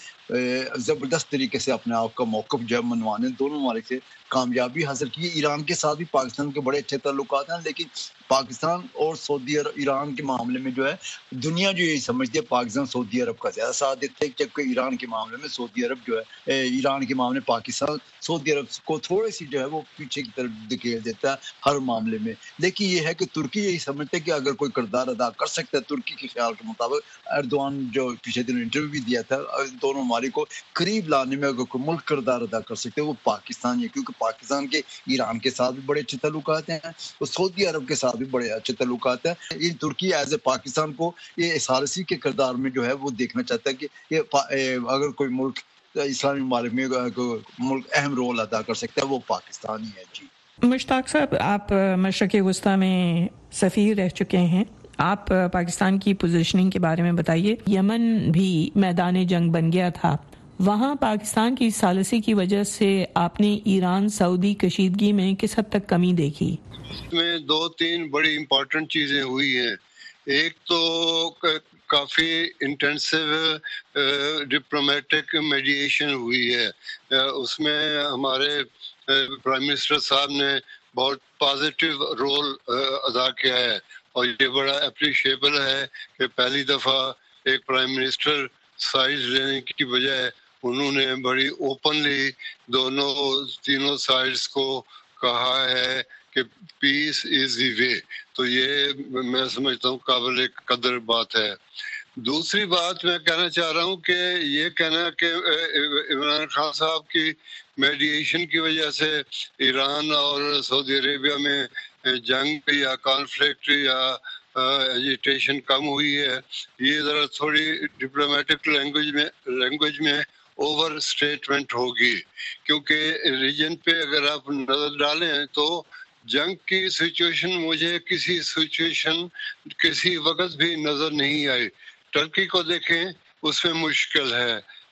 زبردست طریقے سے اپنے آپ کا موقف جو ہے منوانے دونوں ممالک سے کامیابی حاصل کی. ایران کے ساتھ بھی پاکستان کے بڑے اچھے تعلقات ہیں، لیکن پاکستان اور سعودی عرب ایران کے معاملے میں جو ہے دنیا جو یہی سمجھتی ہے پاکستان سعودی عرب کا زیادہ ساتھ دیتے ہیں، جبکہ ایران کے معاملے میں سعودی عرب جو ہے ایران کے معاملے میں پاکستان سعودی عرب کو تھوڑی سی جو ہے وہ پیچھے کی طرف دھکیل دیتا ہے ہر معاملے میں. لیکن یہ ہے کہ ترکی یہی سمجھتے ہے کہ اگر کوئی کردار ادا کر سکتا ہے ترکی کے خیال کے مطابق، اردوان جو پچھلے دن انٹرویو بھی دیا تھا، دونوں ممالک کو قریب لانے میں اگر کوئی ملک کردار ادا کر سکتے وہ پاکستان ہے، کیونکہ پاکستان کے ایران کے ساتھ بھی بڑے اچھے تعلقات ہیں اور سعودی عرب کے ساتھ بھی بڑے اچھے تعلقات ہیں. یہ ترکی ایز اے پاکستان کو یہ ثالثی کے کردار میں جو ہے وہ دیکھنا چاہتا ہے کہ یہ اگر کوئی ملک اسلامی ممالک میں ملک اہم رول ادا کر سکتا ہے وہ پاکستان ہی ہے. جی مشتاق صاحب، آپ مشرق وسطیٰ میں سفیر رہ چکے ہیں، آپ پاکستان کی پوزیشننگ کے بارے میں بتائیے. یمن بھی میدان جنگ بن گیا تھا، وہاں پاکستان کی ثالثی کی وجہ سے آپ نے ایران سعودی کشیدگی میں کس حد تک کمی دیکھی؟ اس میں دو تین بڑی امپورٹنٹ چیزیں ہوئی ہیں. ایک تو کافی انٹینسو ڈپلومیٹک میڈیشن ہوئی ہے، اس میں ہمارے پرائم منسٹر صاحب نے بہت پازیٹیو رول ادا کیا ہے، اور یہ بڑا اپریشیبل ہے کہ پہلی دفعہ ایک پرائم منسٹر سائڈ لینے کی بجائے انہوں نے بڑی اوپنلی دونوں تینوں سائڈز کو کہا ہے کہ پیس از دی وے. تو یہ میں سمجھتا ہوں قابل قدر بات ہے. دوسری بات میں کہنا چاہ رہا ہوں کہ یہ کہنا کہ عمران خان صاحب کی میڈیشن کی وجہ سے ایران اور سعودی عربیہ میں جنگ یا کانفلکٹ یا ایجیٹیشن کم ہوئی ہے، یہ ذرا تھوڑی ڈپلومیٹک لینگویج میں لینگویج میں اوور اسٹیٹمنٹ ہوگی، کیونکہ ریجن پہ اگر آپ نظر ڈالیں تو جنگ کی سچویشن مجھے کسی سچویشن کسی وقت بھی نظر نہیں آئی. ٹرکی کو دیکھیں، اس میں مشکل ہے.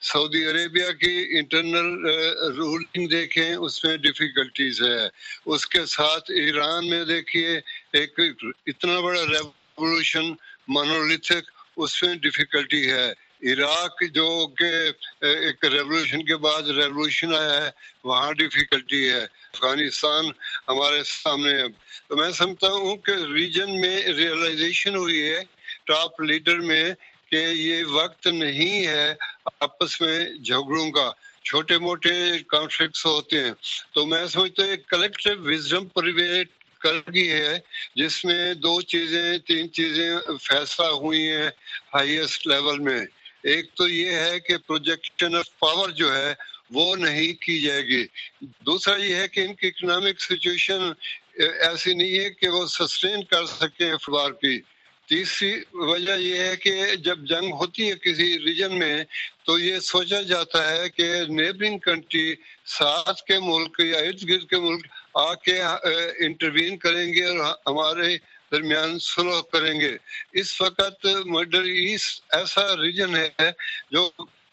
سعودی عربیہ کی انٹرنل رولنگ دیکھیں اس میں ڈیفیکلٹیز ہے. اس کے ساتھ ایران میں دیکھیے ایک اتنا بڑا ریولوشن مونولیتھک اس میں ڈیفیکلٹی ہے. عراق جو کہ ایک ریولوشن کے بعد ریولوشن آیا ہے وہاں ڈیفیکلٹی ہے. افغانستان ہمارے سامنے ہے. تو میں سمجھتا ہوں کہ ریجن میں ریئلائزیشن ہوئی ہے ٹاپ لیڈر میں کہ یہ وقت نہیں ہے آپس میں جھگڑوں کا. چھوٹے موٹے کانفلکٹس ہوتے ہیں تو میں سمجھتا ہوں ایک کلیکٹیو وزڈم پریویل کر گئی ہے جس میں دو چیزیں تین چیزیں فیصلہ ہوئی ہیں ہائیسٹ لیول میں. ایک تو یہ ہے کہ پروجیکشن آف پاور جو ہے وہ نہیں کی جائے گی. دوسرا یہ ہے کہ ان کی اکنامک سچویشن ایسی نہیں ہے کہ وہ سسٹین کر سکیں افبار کی. تیسری وجہ یہ ہے کہ جب جنگ ہوتی ہے کسی ریجن میں تو یہ سوچا جاتا ہے کہ نیبرنگ کنٹری ساتھ کے ملک یا ارد گرد کے ملک آ کے انٹروین کریں گے اور ہمارے درمیان صلح کریں گے. اس وقت مڈل ایسٹ ایسا ریجن ہے جو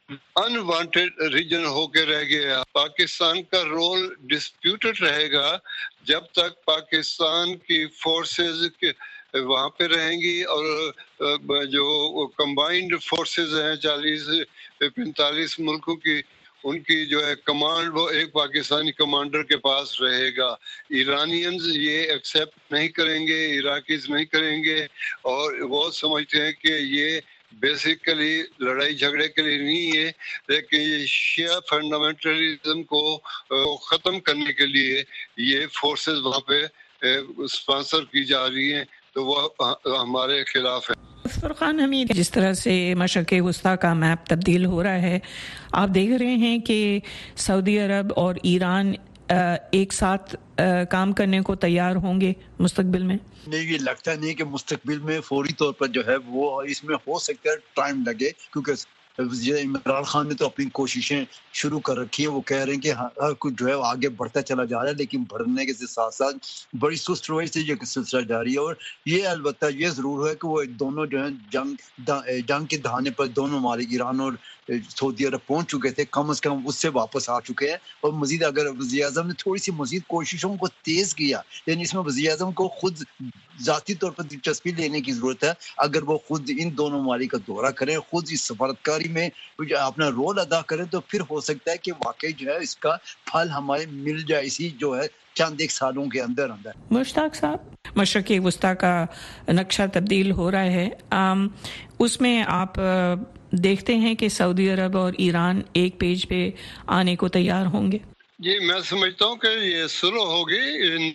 انوانٹیڈ ریجن ہو کے رہ گیا. پاکستان کا رول ڈسپیوٹڈ رہے گا جب تک پاکستان کی فورسز وہاں پہ رہیں گی اور جو کمبائنڈ فورسز ہیں چالیس پینتالیس ملکوں کی ان کی جو ہے کمانڈ وہ ایک پاکستانی کمانڈر کے پاس رہے گا. ایرانینز یہ ایکسیپٹ نہیں کریں گے, عراقیز نہیں کریں گے اور وہ سمجھتے ہیں کہ یہ بیسیکلی لڑائی جھگڑے کے لیے نہیں ہے لیکن یہ شیعہ فنڈامنٹلزم کو ختم کرنے کے لیے یہ فورسز وہاں پہ اسپانسر کی جا رہی ہیں تو وہ ہمارے خلاف ہے. فرقان حمید, جس طرح سے مشرق وسطیٰ کا میپ تبدیل ہو رہا ہے آپ دیکھ رہے ہیں کہ سعودی عرب اور ایران ایک ساتھ کام کرنے کو تیار ہوں گے مستقبل میں؟ نہیں, یہ لگتا نہیں کہ مستقبل میں فوری طور پر جو ہے وہ اس میں ہو سکتا ہے ٹائم لگے, کیونکہ عمران خان نے تو اپنی کوششیں شروع کر رکھی ہیں. وہ کہہ رہے ہیں کہ ہر کچھ جو ہے آگے بڑھتا چلا جا رہا ہے لیکن بڑھنے کے ساتھ ساتھ بڑی سست روی سے یہ سلسلہ جاری ہے. اور یہ البتہ یہ ضرور ہے کہ وہ دونوں جو ہیں جنگ جنگ کے دہانے پر دونوں ممالک ایران اور سعودی عرب پہنچ چکے تھے, کم از کم اس سے واپس آ چکے ہیں. اور مزید اگر وزیر اعظم نے تھوڑی سی مزید کوششوں کو تیز کیا, یعنی اس میں وزیر اعظم کو خود ذاتی طور پر دلچسپی لینے کی ضرورت ہے. اگر وہ خود ان دونوں ممالک کا دورہ کریں, خود اس سفارتکاری میں اپنا رول ادا کریں تو پھر ہو سکتا ہے کہ واقعی جو ہے اس کا پھل ہمیں مل جائے اسی جو ہے چند ایک سالوں کے اندر اندر. مشتاق صاحب, مشرق وسطیٰ کا نقشہ تبدیل ہو رہا ہے, آم, اس میں آپ دیکھتے ہیں کہ سعودی عرب اور ایران ایک پیج پہ آنے کو تیار ہوں گے؟ جی, میں سمجھتا ہوں کہ یہ صلح ہوگی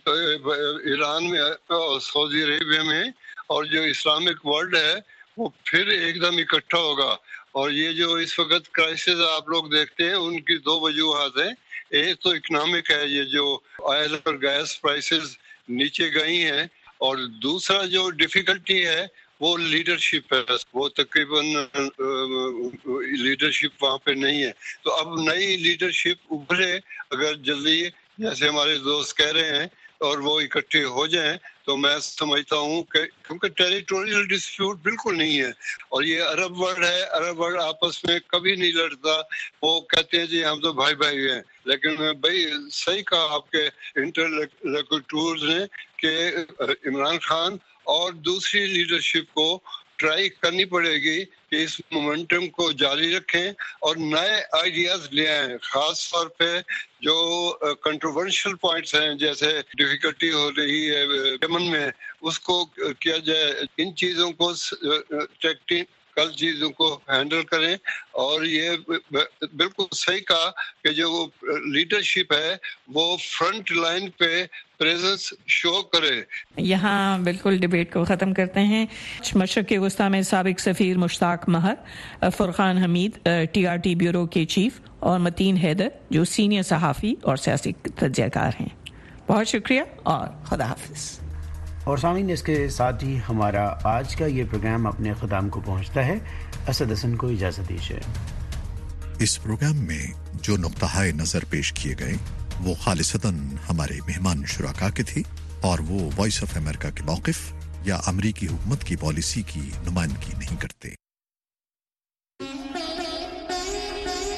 ایران میں اور سعودی عربیہ میں, اور جو اسلامک ورلڈ ہے وہ پھر ایک دم اکٹھا ہوگا. اور یہ جو اس وقت کرائسس آپ لوگ دیکھتے ہیں ان کی دو وجوہات ہیں. ایک تو اکنامک ہے, یہ جو آئل اور گیس پرائسز نیچے گئی ہیں, اور دوسرا جو ڈیفیکلٹی ہے وہ لیڈرشپ ہے. وہ تقریباً لیڈرشپ وہاں پہ نہیں ہے. تو اب نئی لیڈرشپ ابھرے اگر جلدی, جیسے ہمارے دوست کہہ رہے ہیں, اور وہ اکٹھے ہو جائیں تو میں سمجھتا ہوں کہ کیونکہ ٹیریٹوریل ڈسپیوٹ بالکل نہیں ہے, اور یہ عرب ورلڈ ہے, عرب ورلڈ آپس میں کبھی نہیں لڑتا. وہ کہتے ہیں جی ہم تو بھائی بھائی ہیں, لیکن بھائی صحیح کہا آپ کے انٹرلیکٹورز نے کہ عمران خان اور دوسری لیڈرشپ کو ٹرائی کرنی پڑے گی کہ اس مومنٹم کو جاری رکھیں اور نئے آئیڈیاز لے آئیں. خاص طور پہ جو کنٹروورشل پوائنٹس ہیں جیسے ڈیفیکلٹی ہو رہی ہے یمن میں, اس کو کیا جائے. ان چیزوں کو ٹیکنیکل چیزوں کو ہینڈل کریں. اور یہ بالکل صحیح کہا کہ جو لیڈرشپ ہے وہ فرنٹ لائن پہ پریزنس شو کرے. یہاں بالکل ڈیبیٹ کو ختم کرتے ہیں. مشرق وسطیٰ میں سابق سفیر Mushtaq Mehr, Furqan Hameed T R T bureau کے چیف, اور متین حیدر جو سینئر صحافی اور سیاسی تجزیہ کار ہیں. بہت شکریہ اور خدا حافظ. اور سامعین, اس کے ساتھ ہی ہمارا آج کا یہ پروگرام اپنے اختتام کو پہنچتا ہے. اسد حسن کو اجازت دیجیے. اس پروگرام میں جو نقطہ نظر پیش کیے گئے وہ خالصتاً ہمارے مہمان شرکا کے تھی اور وہ وائس آف امریکہ کے موقف یا امریکی حکومت کی پالیسی کی نمائندگی نہیں کرتے.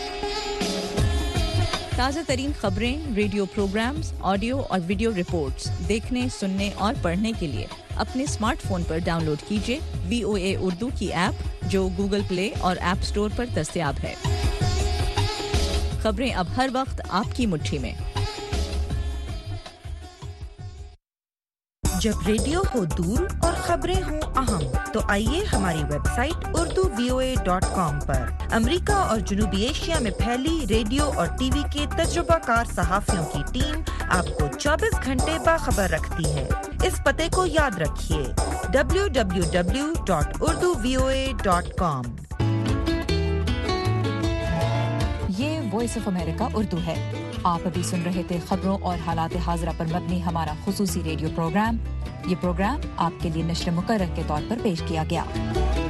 تازہ ترین خبریں، ریڈیو پروگرامز، آڈیو اور ویڈیو رپورٹس دیکھنے، سننے اور پڑھنے کے لیے اپنے اسمارٹ فون پر ڈاؤن لوڈ کیجیے وی او اے اردو کی ایپ جو گوگل پلے اور ایپ سٹور پر دستیاب ہے۔ خبریں اب ہر وقت آپ کی مٹھی میں۔ جب ریڈیو ہو دور اور خبریں ہوں اہم تو آئیے ہماری website Urdu V O A dot com پر امریکہ اور جنوبی ایشیا میں پھیلی ریڈیو اور ٹی وی کے تجربہ کار صحافیوں کی ٹیم آپ کو چوبیس گھنٹے باخبر رکھتی ہے۔ اس پتے کو یاد رکھیے W W W dot Urdu V O A dot com. یہ وائس آف امریکہ اردو ہے۔ آپ ابھی سن رہے تھے خبروں اور حالات حاضرہ پر مبنی ہمارا خصوصی ریڈیو پروگرام۔ یہ پروگرام آپ کے لیے نشر مقرر کے طور پر پیش کیا گیا۔